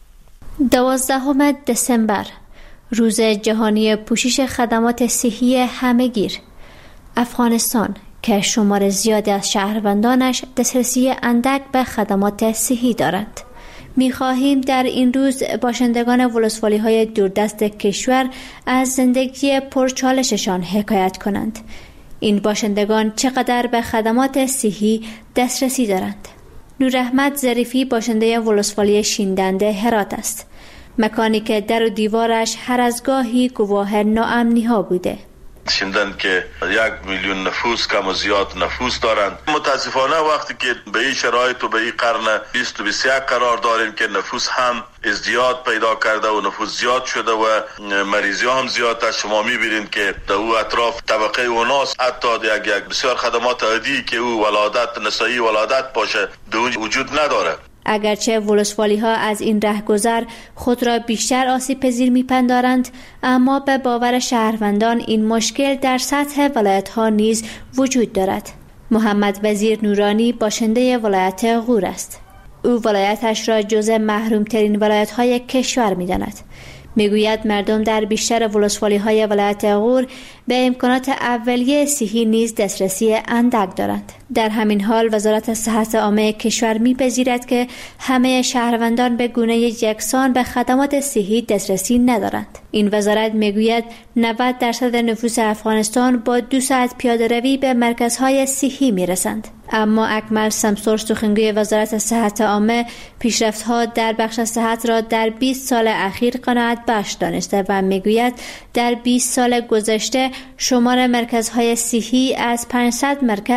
12 دسامبر روز جهانی پوشش خدمات صحی همه‌گیر. افغانستان که شمار زیادی از شهروندانش دسترسی اندک به خدمات صحی دارند. می‌خواهیم در این روز باشندگان ولسوالی‌های دوردست کشور از زندگی پرچالششان حکایت کنند. این باشندگان چقدر به خدمات صحی دسترسی دارند. نور احمد ظریفی باشنده ولسوالی شیندنده هرات است. مکانی که در و دیوارش هر از گاهی گواه ناامنی ها بوده. شیندن که 1 میلیون نفوس کم و زیاد نفوس دارند. متاسفانه وقتی که به این شرایط و به این قرن 2021 قرار داریم که نفوس هم ازدیاد پیدا کرده و نفوس زیاد شده و مریضی هم زیاد است. شما میبینید که در او اطراف طبقه اوناس حتی یک بسیار خدمات عادی که او ولادت نسایی ولادت باشه در وجود نداره. اگرچه ولسوالی ها از این رهگذر خود را بیشتر آسیب پذیر می‌پندارند، اما به باور شهروندان این مشکل در سطح ولایت ها نیز وجود دارد. محمد وزیر نورانی باشنده ولایت غور است. او ولایتش را جزء محروم ترین ولایت های کشور می‌داند. میگوید مردم در بیشتر ولسوالی‌های ولایت غور به امکانات اولیه صحی نیز دسترسی اندک دارند. در همین حال وزارت صحت عامه کشور می‌پذیرد که همه شهروندان به گونه یکسان به خدمات صحی دسترسی ندارند. این وزارت میگوید 90% نفوس افغانستان با 2 ساعت پیاده‌روی به مرکزهای صحی میرسند. اما اکمل سمسور سخنگوی وزارت صحت عامه پیشرفت‌ها در بخش صحت را در 20 سال اخیر قناعت بخش دانسته و میگوید در 20 سال گذشته شمار مرکزهای صحی از 500 مرکز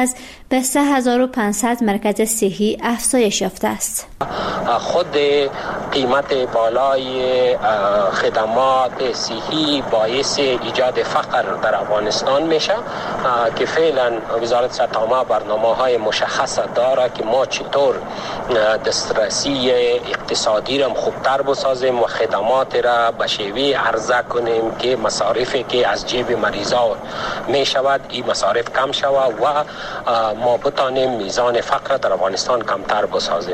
به 3500 مرکز صحی افزایش یافته است. خود قیمت بالای خدمات صحی باعث ایجاد فقر در افغانستان میشه که فعلا وزارت صحت عامه برنامه‌های مشخص داره که ما چطور دسترسی اقتصادی را خوبتر بسازیم و خدمات را به شیوه عرضه کنیم که مصارفی که از جیب مریضا می شود این مصارف کم شود و ما بتانیم میزان فقر در افغانستان کمتر بسازیم.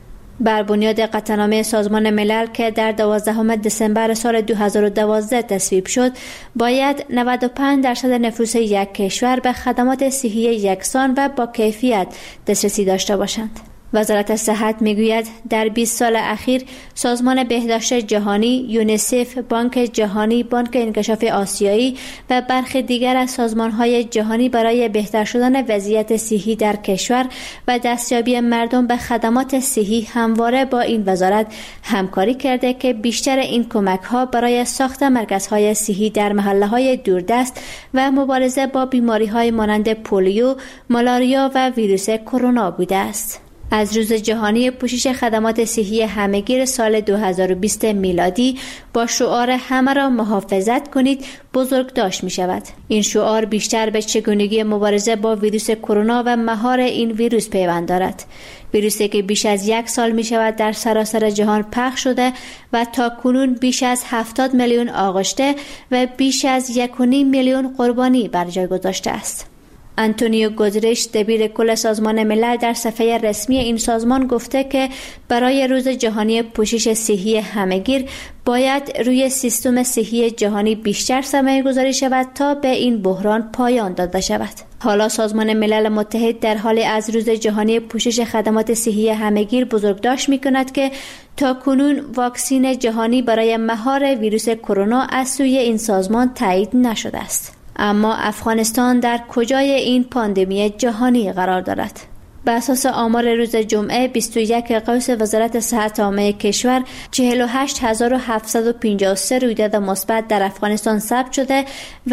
بر بنیاد قطعنامه سازمان ملل که در 12 دسامبر سال 2012 تصویب شد، باید 95% نفوس یک کشور به خدمات صحی یکسان و با کیفیت دسترسی داشته باشند. وزارت صحت میگوید در 20 سال اخیر سازمان بهداشت جهانی، یونیسف، بانک جهانی، بانک انکشاف آسیایی و برخی دیگر از سازمان‌های جهانی برای بهتر شدن وضعیت صحی در کشور و دستیابی مردم به خدمات صحی همواره با این وزارت همکاری کرده که بیشتر این کمک‌ها برای ساخت مرکزهای صحی در محله‌های دوردست و مبارزه با بیماری‌های مانند پولیو، مالاریا و ویروس کرونا بوده است. از روز جهانی پوشش خدمات صحی همهگیر سال 2020 میلادی با شعار همه را محافظت کنید بزرگداشت می شود. این شعار بیشتر به چگونگی مبارزه با ویروس کرونا و مهار این ویروس پیوند دارد. ویروسی که بیش از 1 سال می شود در سراسر جهان پخش شده و تا کنون بیش از 70 میلیون آغشته و بیش از 1.5 میلیون قربانی بر جای گذاشته است. آنتونیو گوترش دبیر کل سازمان ملل در صفحه رسمی این سازمان گفته که برای روز جهانی پوشش صحی همهگیر باید روی سیستم صحی جهانی بیشتر سرمایه گذاری شود تا به این بحران پایان داده شود. حالا سازمان ملل متحد در حال از روز جهانی پوشش خدمات صحی همهگیر بزرگداشت می‌کند که تا کنون واکسن جهانی برای مهار ویروس کرونا از سوی این سازمان تایید نشده است. اما افغانستان در کجای این پاندمی جهانی قرار دارد؟ به اساس آمار روز جمعه 21 قوس وزارت صحت عامه کشور 48753 رویداد مثبت در افغانستان ثبت شده و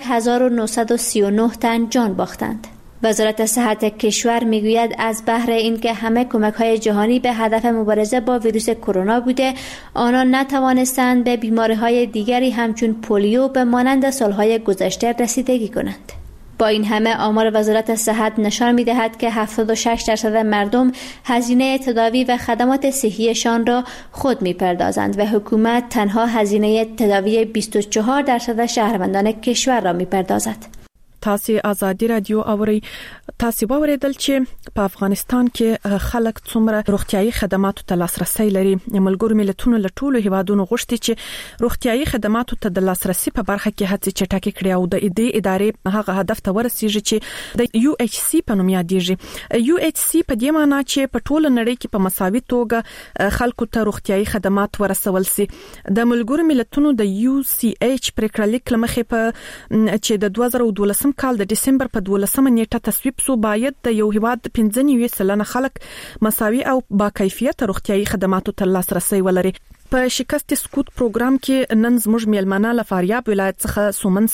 1939 تن جان باختند. وزارت صحت کشور میگوید از بهر اینکه همه کمک‌های جهانی به هدف مبارزه با ویروس کرونا بوده، آنان نتوانستند به بیماری‌های دیگری همچون پولیو به مانند سال‌های گذشته رسیدگی کنند. با این همه آمار وزارت صحت نشان می‌دهد که 76% مردم هزینه تداوی و خدمات صحیشان را خود می‌پردازند و حکومت تنها هزینه تداوی 24% شهروندان کشور را می‌پردازد. تاسو آزادی رادیو اوري تاسو باوریدل چې په افغانستان کې خلک څومره روغتيایي خدماتو ته لاسرسي لري. ملګرو ملتونو له ټولو هیوادونو غوښتي چې روغتيایي خدماتو ته د لاسرسي په برخه کې هڅې چټکې کړي او د دې ادارې هغه هدف ته ورسیږي چې د UHC په نوم یادېږي. UHC په دې معنی چې په ټوله نړۍ کې په مساوي توګه خلکو ته روغتيایي خدمات ورسول سي. د ملګرو ملتونو د UCH پریکړه لیک لمخې په چې د 2012 کال د دسمبر په 12 نیټه تصویب سو باید د یو هیواد 15% خلک مساوي او با کیفیت روغتيایي خدماتو ته لاسرسي ولري. په شکست سکوت پروګرام کې نن زموږ میلمانه له فاریاب ولایت څخه سومن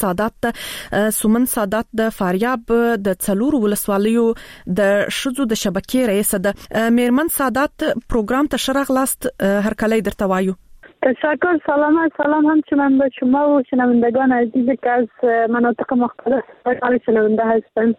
سادات د فاریاب د څلور ولسوالیو د شذو د شبکې رئیس ده. میرمن سادات پروګرام ته شرغلاست هر کله درته وایو. تشکر. سلام همچنان به شما و شنوندگان عزیزی که از مناطق مختلف شنونده هستند.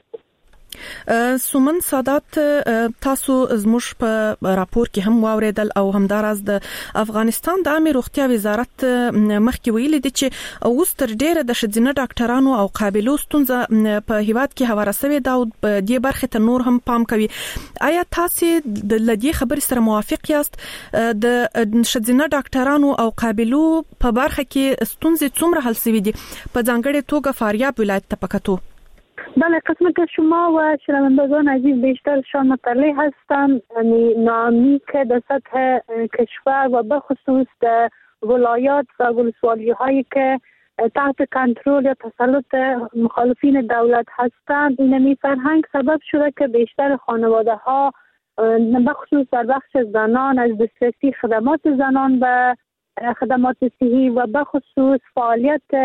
سومن سادات تاسو زموږ په راپور کې هم واوریدل او همداراز د افغانستان د عامه روغتیا وزارت مخکې ویلي دي چې اوس تر ډیره د شذینه ډاکټرانو او قابلیت ستونزه په هیواد کې هواره شوې ده او د دې برخه ته نور هم پام کوي. آیا تاسو د لدی خبرې سره موافق یاست؟ د شذینه ډاکټرانو او قابلیت په برخه کې ستونزې څومره حل شوې دي په ځانګړي توګه فاریاب ولایت ته پکاتو؟ بله، قسمت شما و شنوندگان عزیز بیشترشان مطلع هستند. یعنی نامی که در سطح کشور و به خصوص در ولایات و ولسوالی هایی که تحت کنترل یا تسلط مخالفین دولت هستند، اینمی فرهنگ سبب شده که بیشتر خانواده ها به خصوص در بخش زنان از دسترسی خدمات زنان به خدمات صحی و به خصوص فعالیت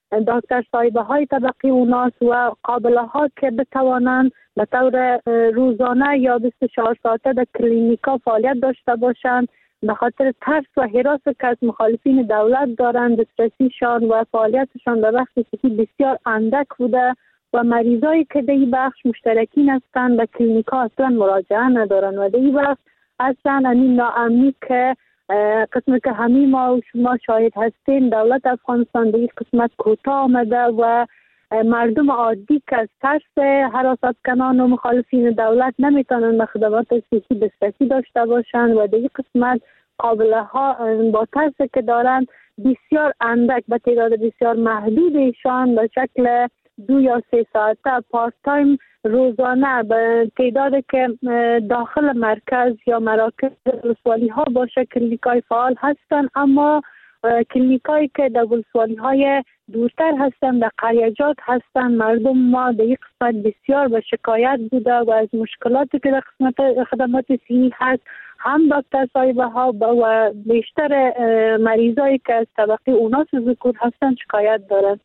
دکتر صاحبه های طبقه اوناس و قابله ها که بتوانند به طور روزانه یا 24 ساعته در کلینیکا فعالیت داشته باشند، به خاطر ترس و هراس که از مخالفین دولت دارند دسترسیشان و فعالیتشان به بخش صحی بسیار اندک بوده و مریضایی که در این بخش مشترکین هستند به کلینیکا اصلا مراجعه ندارند و در این بخش اصلا این ناامنی که قسمت که همه ما و شما شاهد هستین، دولت افغانستان به این قسمت کوتاه آمده و مردم عادی که از ترس حراست کنان و مخالفین دولت نمیتونن به خدمات صحی دسترسی داشته باشند و در این قسمت قابله ها با ترس که دارند بسیار اندک به تعداد بسیار محدود ایشان به شکل 2 یا 3 ساعته پارت تایم روزانه به تعدادی که داخل مرکز یا مراکز ولسوالی ها باشه کلینیکای فعال هستند، اما کلینیکایی که در ولسوالی های دورتر هستند در قریجات هستند، مردم ما در این قسمت بسیار به شکایت بوده و از مشکلاتی که در قسمت خدمات صحی هست هم دکتر صاحبه ها و بیشتر مریضایی که از طبقه اوناس و ذکور هستند شکایت دارند.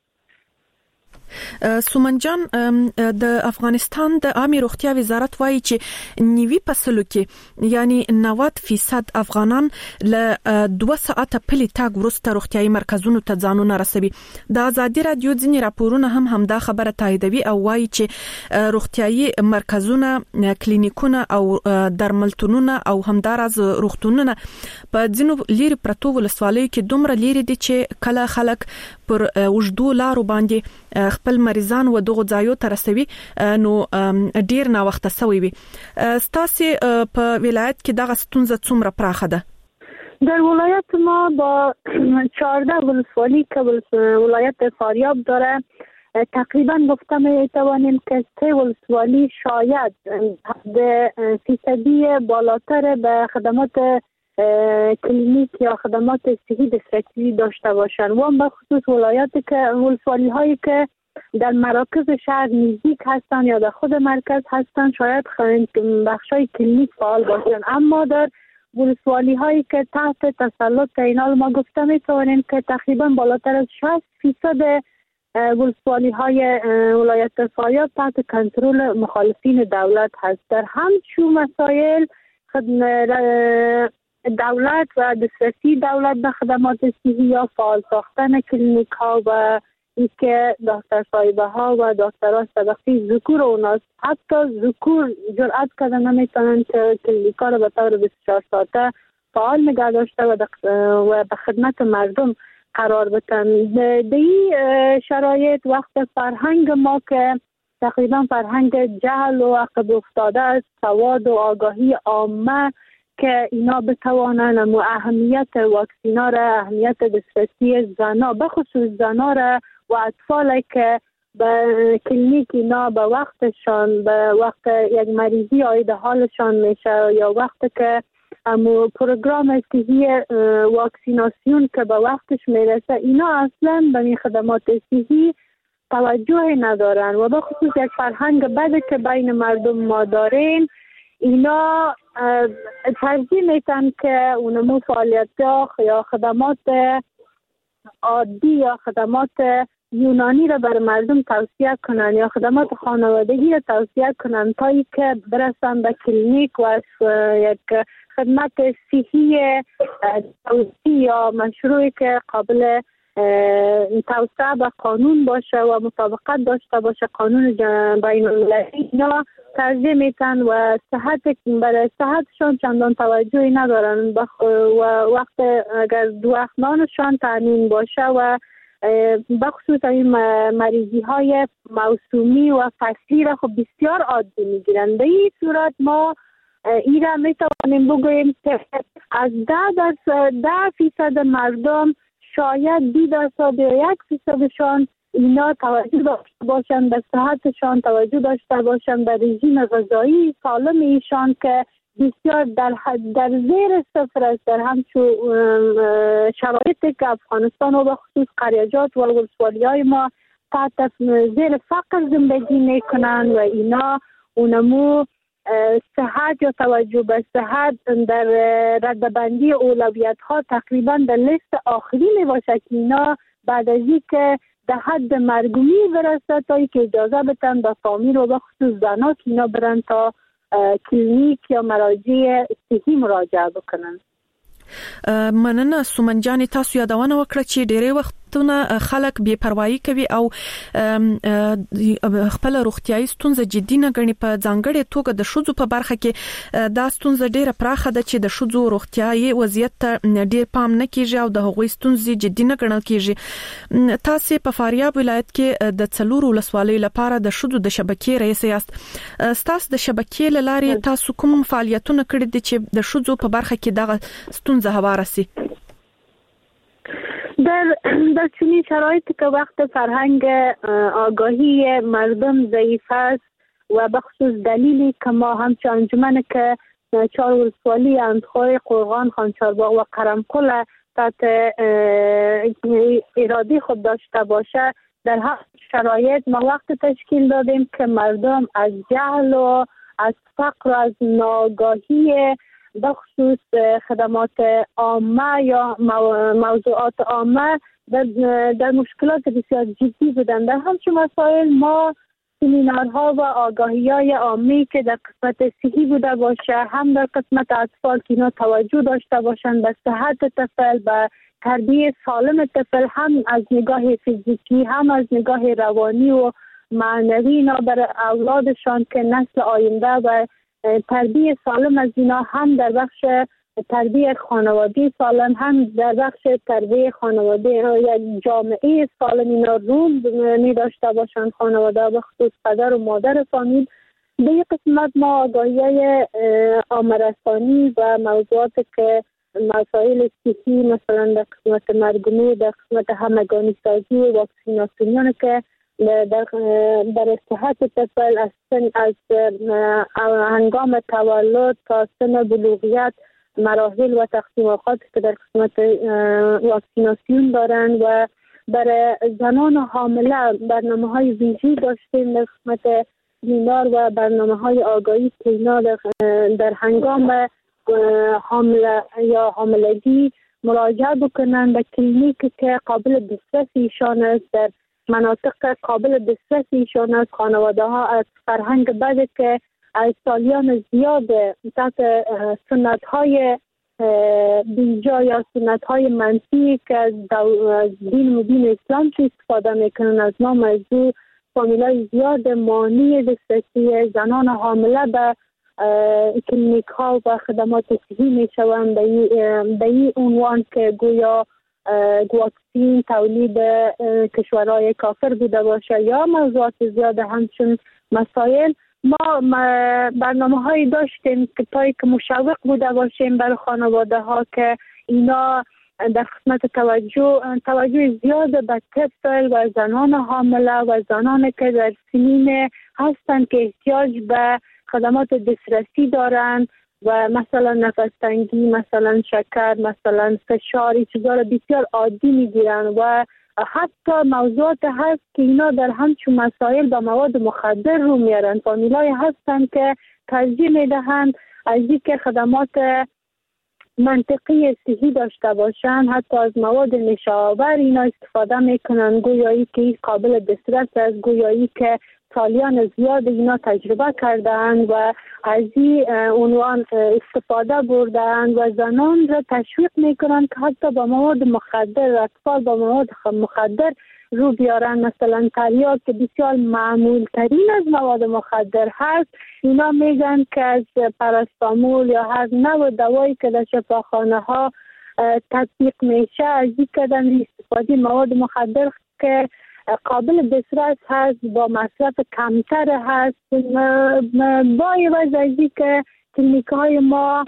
سومن جان، د افغانستان د عامه روغتیا وزارت وایي چې نیوي فصلو کې یعنی 90% افغانان له 2 ساعته پلی تاګ وروسته روغتیايي مرکزونو ته ځانونه رسوي. د ازادي رادیو ځینې راپورونه هم دا خبره تاییدوي او وایي چې روغتیايي مرکزونه، کلینیکونه او درملتونونه او همداراز روغتونونه په ځینو لیري پرتو ولسوالیو کې دومره لیري دي چې کله خلک پر وجدو لارو باندې خپل مریضان و دغه ځایو ته رسوي، نو ډیر نا وخت سوي وي. ستاسو په ولایت کې دغه ستونزه څومره پراخه ده؟ در ولایت ما با 14 ولسوالی که ولایت فاریاب داره تقریبا گفته میتوانیم که 3 ولسوالی شاید حد فیصدی بالاتر به خدمات کلینیک یا خدمات صحی دسترسی داشته باشند و به خصوص ولسوالی هایی که در مراکز شهر نزدیک هستند یا در خود مرکز هستند شاید بخشای کلینیک فعال باشند، اما در ولسوالی هایی که تحت تسلط اینال ما گفته میتوانیم که تقریبا بالاتر از 60% ولسوالی های ولایت فاریاب تحت کنترل مخالفین دولت هست. در همچون مسائل دولت و دسترسی دولت به خدمات صحی یا فعال ساختن کلینیک ها و اینکه دکتر صاحبه ها و دکترها طبقه ذکور اوناست، حتی ذکور جرأت کرده نمیتونن که کلینیک ها رو به طور 24 ساعته فعال نگه داشته و به خدمت مردم قرار بدن. در این شرایط وقت فرهنگ ما که تقریبا فرهنگ جهل و عقب افتاده است، سواد و آگاهی عامه که اینا بتوانن اهمیت واکسینا را، اهمیت دسترسی زنا به خصوص زنا را و اطفال که به کلینیک اینا به وقتشان، به وقت یک مریضی عاید حالشان میشه یا وقت که پروگرام صحی واکسیناسیون که به وقتش میرسه، اینا اصلا به خدمات صحی توجه ندارن و به خصوص یک فرهنگ بده که بین مردم ما داریم. اینا ترجیح میتن که اونمو فعالیت یا خدمات عادی یا خدمات یونانی را بر مردم توصیه کنن یا خدمات خانوادگی را توصیه کنن تا ای که برسن به کلینیک و یک خدمت صحی توصیه یا مشروعی که قابل توسعه به قانون باشه و مطابقت داشته باشه قانون بین المللی، اینا ترجیح میتن و برای صحتشون چندان توجهی ندارن و وقت اگر دو اخمانشان تامین باشه و بخصوص این مریضی های موسومی و فصلی را خب بسیار عادی میگیرن. به این صورت ما این را میتوانیم بگوییم که از 10% مردم شاید 2% یا 1%شان اینا توجه داشته باشن به صحتشان، توجه داشته باشن به رژیم غذایی سالم ایشان که بسیار در زیر صفر است. در همچون شرایطی که افغانستان و به خصوص قریجات و ولسوالی های ما تحت زیر فقر زندگی میکنن و اینا اونمو صحت یا توجه به صحت در ردبندی اولویت ها تقریبا در لیست آخری می باشه که اینا بعد از اینکه در حد مرگومی برسه تا که اجازه بتن به فامیل و بخصوص زنها که اینا برن تا کلینیک یا مراجع صحی مراجعه بکنن. مننه سومن جان، تاسو یادونه وکړه چې ډېری وختونه خلک بې پروايي کوي او خپل روغتیايي ستونزه جدي نه ګڼي. په ځانګړې توګه د ښځو په برخه کې دا ستونزه ډېره پراخه ده چې د ښځو روغتیايي وضعیت ته ډېر پام نه کیږي او د هغوی ستونزې جدي نه ګڼل کیږي. تاسو په فاریاب ولایت کې د 4 ولسوالیو لپاره د ښځو د شبکې رئیس یاست. تاسو د شبکې لارې تاسو کوم فعالیتونه کړی دي چې د ښځو په برخه کې دغه ستونزه هواره سي؟ در چنین شرایطی که وقت فرهنگ آگاهی مردم ضعیف است و بخصوص دلیلی که ما همچون انجمن که 4 ولسوالی اندخوی، قرغان، خانچارباغ و قرمقل تحت اراده خود داشته باشه، در هر شرایط ما وقت تشکیل دادیم که مردم از جهل و از فقر و از ناآگاهی بخصوص خدمات عامه یا موضوعات عامه در مشکلات بسیار جدی بودند. در همچون مسائل ما سمینارها و آگاهی‌های عامی که در قسمت صحی بوده باشه، هم در قسمت اطفال که اینا توجه داشته باشند به صحت طفل، به تربیت سالم طفل، هم از نگاه فیزیکی هم از نگاه روانی و معنوی اینا برای اولادشان که نسل آینده و تربیت سالم از اینا، هم در بخش تربیت خانواده سالم، هم در بخش تربیت خانواده یک جامعه سالم اینا رول می داشته باشند خانواده به خصوص پدر و مادر فامیل. به یک قسمت ما آگاهی‌های عامه‌رسانی و موضوعات که مسائل صحی مثلا در قسمت مرگومی، در قسمت همگانی سازی و واکسیناسیون که در صحت طفل از هنگام تولد تا سن بلوغیت مراحل و تقسیم اوقات که در قسمت واکسیناسیون دارند و برای زنان حامله برنامه‌های ویژه‌ای داشتیم در قسمت بیمار و برنامه‌های آگاهی که اینا در هنگام حامله یا حاملگی مراجعه بکنن به کلینیکی که قابل دسترس ایشان است، در مناطق قابل دسترس ایشان است. خانواده ها از فرهنگ بده که از سالیان زیاد تحت سنت های بیجا یا سنت های منفی که از دین مبین اسلام که استفاده میکنن، از نام از او فامیلای زیاد مانع دسترسی زنان حامله به کلینیک ها و خدمات صحی میشوند به این عنوان که گویا واکسین تولید کشورهای کافر بوده باشه یا موضوعات زیاد همچون مسائل. ما برنامه هایی داشتیم که تایی که مشوق بوده باشیم برای خانواده ها که اینا در قسمت توجه زیاد به طفل و زنان حامله و زنان که در سنین هستند که احتیاج به خدمات دسترسی دارند و مثلا نفس تنگی، مثلا شکر، مثلا فشار، این چیزا رو بسیار عادی میگیرن و حتی موضوعات هست که اینا در همچون مسائل با مواد مخدر رو میارن. فامیلای هستن که ترجیح میدهند از اینکه خدمات منطقی صحی داشته باشن حتی از مواد نشاور اینا استفاده میکنن، گویایی که قابل دسترس است، گویایی که سالیان زیاد اینا تجربه کردن و از این عنوان استفاده بردن و زنان را تشویق میکنن که حتی با مواد مخدر، اطفال با مواد مخدر رو بیارن. مثلا تریاک که بسیار معمول ترین از مواد مخدر هست، اینا میگن که از پاراستامول یا هر نوع دوایی که در شفاخانه ها تطبیق میشه از این کردن استفاده مواد مخدر که قابل دسترس هست، با مصرف کمتر هست. با عوض از این که کلینیک های ما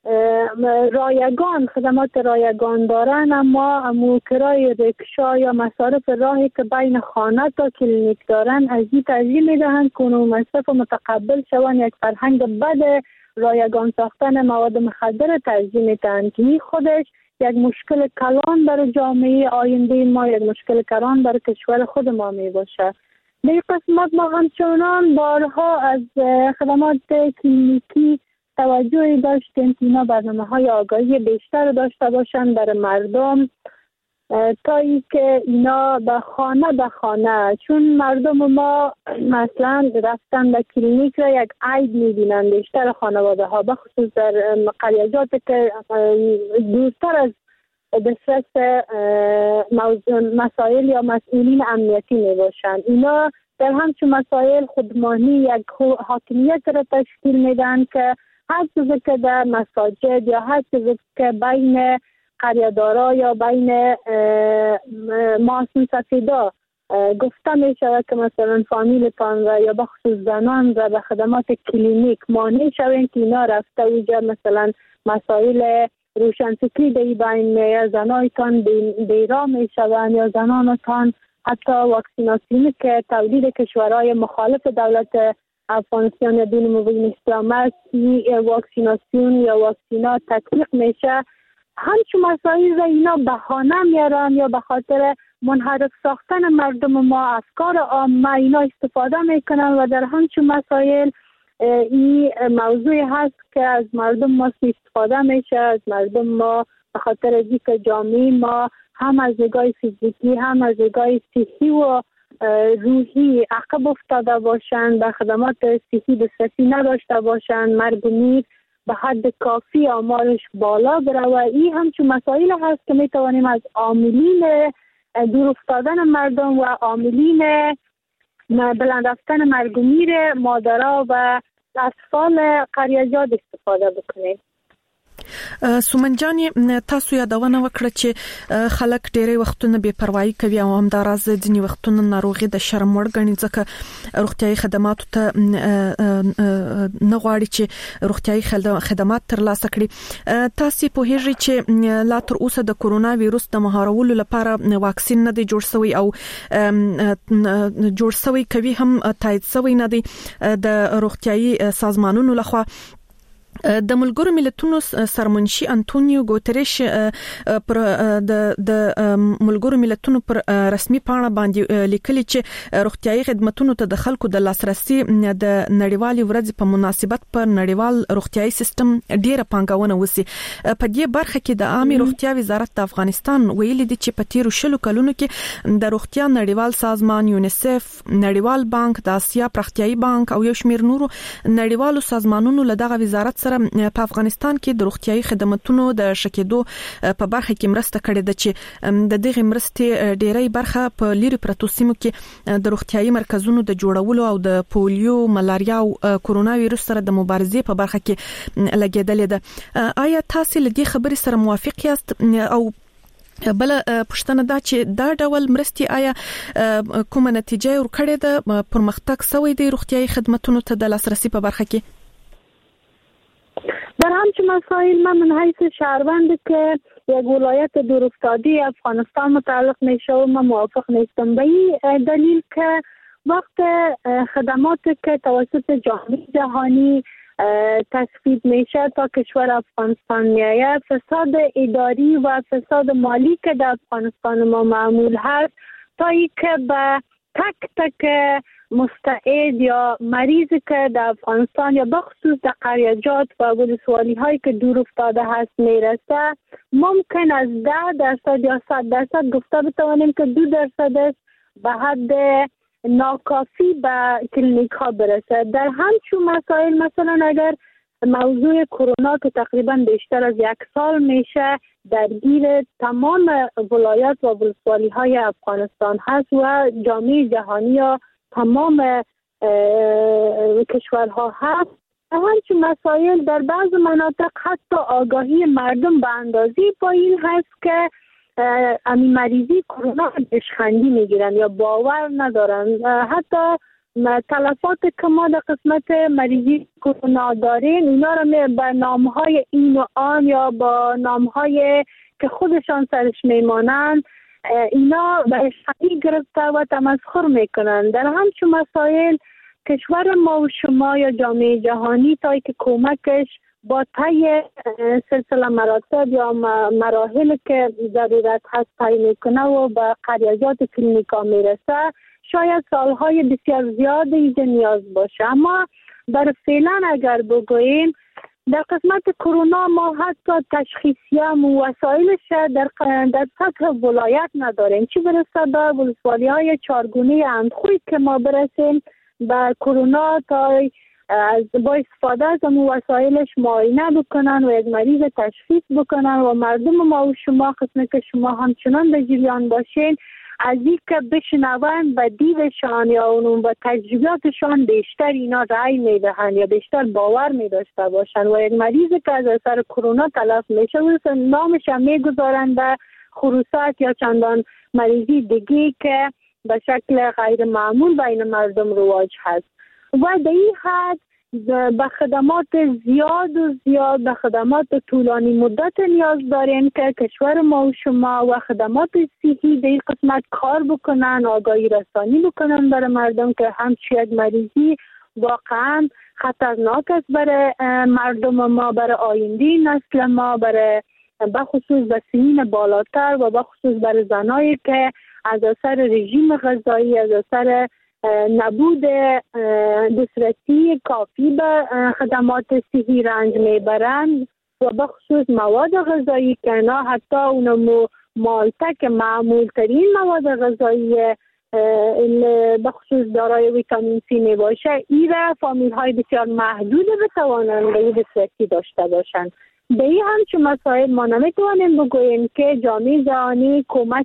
رایگان، خدمات رایگان دارن، اما موکرای رکشا یا مصارف راهی که بین خانه تا کلینیک دارن از این ترجیح میدهند که اونو مصرف متقبل شون. یک فرهنگ بد رایگان ساختن مواد مخدر ترجیح میدهند که خودش یک مشکل کلان برای جامعه آینده ما، یک مشکل کلان برای کشور خود ما می باشه. به این قسمت ما همچنان بارها از خدمات کلینیکی توجهی داشتیم که اینا برنامه های آگاهی بیشتر داشته باشند برای مردم تا ای که اینا به خانه چون مردم ما مثلا رفتن به کلینیک را یک عیب میبینن بیشتر خانواده ها بخصوص در قریجات که دورتر از دسترس مسائل یا مسئولین امنیتی میباشند. اینا در همچون مسائل خودمانی یک حاکمیت را تشکیل میدن که هر چیزی که در مساجد یا هر چیزی که بین قریه‌دارا یا بین معصوم سفیدا گفته می شود که مثلا فامیلتان را یا بخصوص زنان را به خدمات کلینیک مانع شوند که اینا رفته اوجا مثلا مسائل روشنفکری در بین یا زنایتان دیرا می شوند یا زنانتان حتی واکسیناسیونی که تولید کشورهای مخالف دولت افغانستان یا دین مبین اسلام است واکسیناسیون یا واکسینات تطبیق میشه. همچون مسائل را اینا بهانه میارن یا به خاطر منحرف ساختن مردم ما افکار عامه اینا استفاده میکنن و در همچون مسائل این موضوعی هست که از مردم ما استفاده میشه، از مردم ما به خاطر اینکه جامعه ما هم از نگاه فیزیکی هم از نگاه صحی و روحی عقب افتاده باشند، به خدمات صحی دسترسی نداشته باشند، مرگ و میر به حد کافی آمارش بالا بره و این همچون مسائل هست که می توانیم از عاملین دور افتادن مردم و عاملین بلند رفتن مرگ و میر مادرها و اطفال قریجات استفاده بکنیم. سومن جان تاسو یادونه وکړه چې خلک ډېری وختونه بے پروايي کوي او همداراز ځینې وختونه ناروغي د شرم وړ ګڼي ځکه روغتيایي خدماتو ته نه غواړي چې روغتيایي خدمات ترلاسه کړي. تاسو په هیڅ چې لا تر اوسه د کورونا وایروس د مهارولو لپاره واکسین نه دی جوړ شوی او جوړ شوی کوي هم تایید شوی نه دی د روغتيایي سازمانونو لخوا. د ملګرو ملتونو سرمنشي انټونیو ګوتریش پر د ملګرو ملتونو پر رسمي پاڼه باندې لیکلي چې روغتيایي خدماتو ته د خلکو د لاسرسي د نړیوالې ورځ په مناسبت پر نړیوال روغتيایي سیستم ډیره پانګونه وسی. په دې برخه کې د عامه روغتیا وزارت د افغانستان ویلي دي چې په تیرو شلو کلونو کې د روغتیا نړیوال سازمان یونیسف، نړیوال بانک، د آسیا پرختیایي بانک او یو شمېر نورو نړیوالو سازمانونو له دغه وزارت په افغانستان کې د روغتيایي خدماتو د شکېدو په برخه کې مرسته کړې ده چې د دغه مرستې ډېری برخه په لیري پرتو سیمو کې د روغتيایي مرکزونو د جوړولو او د پولیو، ملاریا او کورونا وایروس سره د مبارزې په برخه کې لګیدلې ده. آیا تاسو له دې خبرې سره موافق یاست او بل پښتنه دا چې دا ډول مرستې آیا کومه نتیجه ورکړې ده پرمختګ سوی دی روغتيایي خدماتو ته د لاسرسي په برخه کې؟ در همچون مسائل من حیث شهروند که یک ولایت دور افتاده افغانستان متعلق میشه و من موافق نیستم به این دلیل که وقت خدمات که توسط جامعه جهانی تصویب میشه تا کشور افغانستان میآید فساد اداری و فساد مالی که در افغانستان ما معمول هست تا ای که به تک تک مستعد یا مریضی که در افغانستان یا بخصوص در قریجات و ولسوالی هایی که دور افتاده هست میرسه ممکن از 10% یا 100% گفته بتوانیم که 2% است به حد ناکافی به کلینیک ها برسه. در همچون مسائل مثلا اگر موضوع کرونا که تقریبا بیشتر از 1 سال میشه درگیر تمام ولایات و ولسوالی های افغانستان هست و جامعه جهانی یا تمام کشورها هست. همچون مسائل در بعض مناطق حتی آگاهی مردم به اندازی پایین هست که امی مریضی کرونا بشخندی میگیرن یا باور ندارن. حتی تلفات که ما در قسمت مریضی کرونا داریم اینا را به نامهای این و آن یا با نامهای که خودشان سرش میمانند اینا به اشتباهی گرفته و تمسخر میکنن. در همچون مسائل کشور ما و شما یا جامعه جهانی تا که کمکش با طی سلسله مراتب یا مراحل که ضرورت هست طی میکنه و به قریجات کلینیکا میرسه شاید سالهای بسیار زیاد اینجا نیاز باشه. اما برای فعلا اگر بگوییم در قسمت کرونا ما حتی تشخیصیه و وسایلش در سطح ولایت نداریم، چی برسه به ولسوالی‌های چارگونه اندخوی که ما برسیم به کرونا تا با استفاده از وسایلش معاینه بکنن و یک مریض تشخیص بکنن و مردم ما و شما قسمه که شما همچنان در جریان باشین از این که بشنون به دیدشان یا اونون به تجربیاتشان بیشتر اینا رای میدهن یا بیشتر باور میداشته باشن و یک مریض که از اثر کرونا تلف میشه نامش هم میگذارن به خروسات یا چندان مریضی دیگه که به شکل غیر معمول بین مردم رواج هست و در این حد به خدمات زیاد به خدمات طولانی مدت نیاز داریم که کشور ما و شما و خدمات صحی در این قسمت کار بکنن، آگاهی رسانی بکنن برای مردم که همچی یک مریضی واقعا خطرناک است برای مردم ما، برای آینده نسل ما، برای بخصوص به سنین بالاتر و بخصوص برای زنایی که از اثر رژیم غذایی، از اثر نبود دسترسی کافی به خدمات صحی رنج میبرند و بخصوص مواد غذایی که نه حتی اونمو مالتک معمول ترین مواد غذایی بخصوص دارای ویتامین سی می باشه، ایره فامیل های بسیار محدود بتوانند به دسترسی داشته باشند. به این همچون مسائل ما نمیتوانیم بگوییم که جامعه جهانی کمک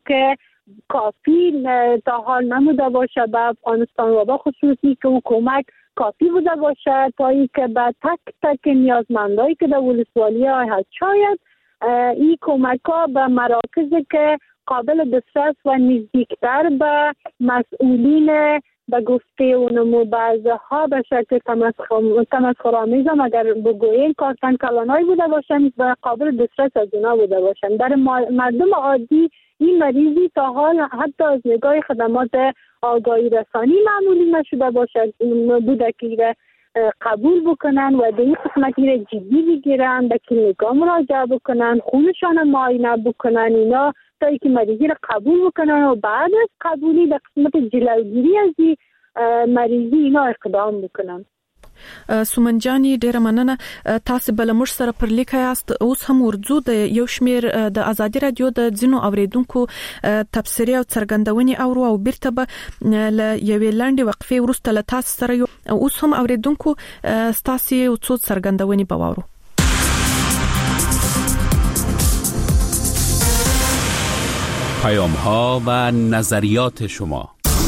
کافی تا حال نموده باشه به افغانستان و به خصوصی که او کمک کافی بوده باشه تا ای که به تک تک نیازمندایی که در ولسوالی های هست شاید این کمک ها به مراکز که قابل دسترس و نزدیکتر به مسئولین به گفته اونمو بعضها به شکل تمسخرآمیز هم اگر بگوییم کارتن کلانایی بوده باشن و قابل دسترس از اونا بوده باشن. در مردم عادی این مریضی تا حال حتی از نگاه خدمات آگاهی رسانی معمولی نشده باشد بوده که قبول بکنن و به این قسمت جدی بگیرن، به کلینیکا مراجعه بکنن، خونشان معاینه بکنن، اینا تا اینکه مریضی را قبول بکنن و بعد از قبولی به قسمت جلوگیری از این مریضی اینا اقدام بکنن. سومن جانی ډیره مننه. تاسو بل موږ سره پر لیک یاست. اوس هم ورځو د یو شمیر د ازادي رادیو د ځینو اوریدونکو تبصرې او څرګندونې او بیرته به ل یوې لاندې وقفې وروسته له تاسو سره یو اوس هم اوریدونکو ستاسو او څو څرګندونې به واورو. پیام‌ها و نظریات شما.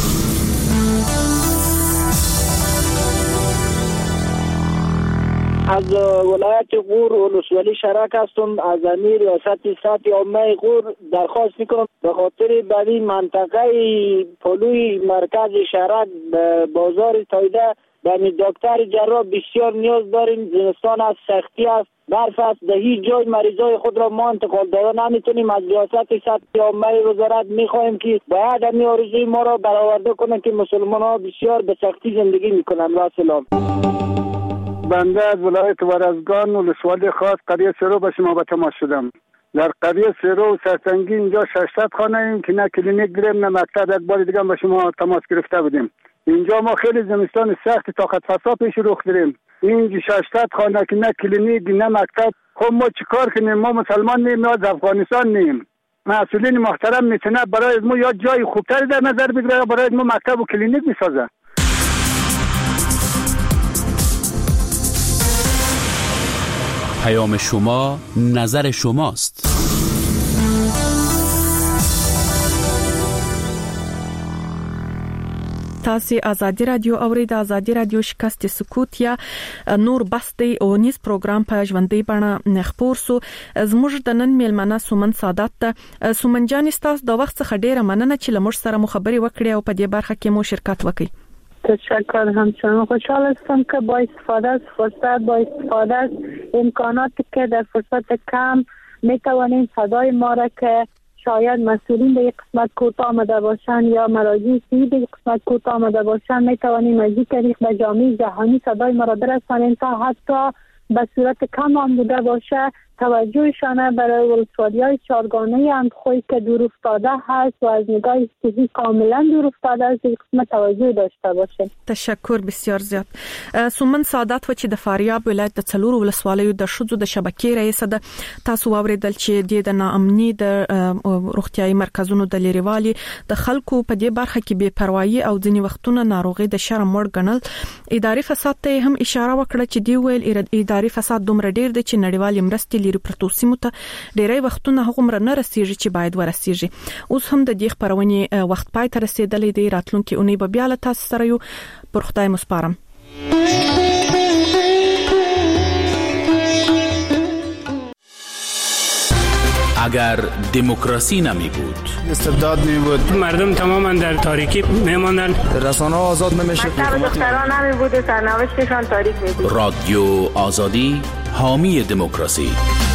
از ولایت غور ولسوالی شرک هستم. از امیر ریاست سطح عامه غور درخواست میکنم به خاطر بدی منطقه پلوی مرکز شرک بازار تایده به دکتر جراح بسیار نیاز داریم. زمستان از سختی است، برف است، در هیچ جای مریضای خود را ما انتقال دادن نمیتونیم. از ریاست سطح عامه وزارت میخواهیم که باید همین آرزوی ما را برآورده کنند که مسلمان ها بسیار به سختی زندگی میکنند. و سلام. بنده از ولایت ورزگان ولسوالی خاص قریه سرو به شما به تماس شدم. در قریه سرو و سرسنگی اینجا 600 خانه ایم که نه کلینیک داریم نه مکتب. یک بار دیگه به شما تماس گرفته بودیم. اینجا ما خیلی زمستان سخت طاقت فرسا پیش رخ داریم. این 600 خانه که نه کلینیک نه مکتب. خب ما چیکار کنیم؟ ما مسلمان نیم، از افغانستان نیم. مسئولین محترم میتونه برای ما یا جای خوبتری در نظر بگیره یا برای ما مکتب و کلینیک میسازه. پیام شما نظر شماست. تاسو ازادي رادیو اورید. ازادي رادیو شکست سکوت یا نور بستی او نیز پروګرام په ژوندۍ بڼه خپور سو. زموږ د نن میلمنه سومن سعادت ته. سومن جان تاسو د وخت څخه ډیره مننه چې لمر سره مو خبري وکړې او په دې برخه کې مو شرکت وکړي. تشکر. همچنان خوشحال هستم که با استفاده از فرصت، با استفاده از امکاناتی که در فرصت کم میتوانیم صدای ما را که شاید مسئولین به یک قسمت کوتاه آمده باشن یا مراجع صحی به یک قسمت کوتاه آمده باشن میتوانیم از این طریق به جامعه جهانی صدای ما را برسانیم تا حتی به صورت کم هم بوده باشه توجهشان برای ولسوالی‌های چهارگانه اندخوی که دور افتاده هست و از نگاه صحی کاملا دور افتاده است این قسمت توجه داشته باشه. تشکر بسیار زیات. سومن سعادت و چې د فاریاب ولایت د څلورو ولسوالیو د ښځو د شبکې رئیس ده، تاسو واوریدل چې د ناامني د روغتيایي مرکزونو د لیریوالي د خلکو په دې برخه کې بے پروايي او ځینې وختونه ناروغي د شرم وړ ګڼل. اداري فساد ته هم اشاره وکړه چې دی ویل اداري فساد دومره ډیر دی چې نړیوال مرستې لري پرتو سیمو ته ډیری وختونه هغومره نه رسیږي چې باید ورسیږي. اوس هم د دې خبرونې وخت پای ته رسیدلې دی. راتلونکي اونۍ به بیا له تاسو سره یو. پر خدای مسپارم. اگر دموکراسی نمی بود، استبداد می بود، مردم تماما در تاریکی می ماندن، رسانه آزاد نمی شد، دختران نمی بود و سرنوشتشان تاریک می بود. رادیو آزادی حامی دموکراسی.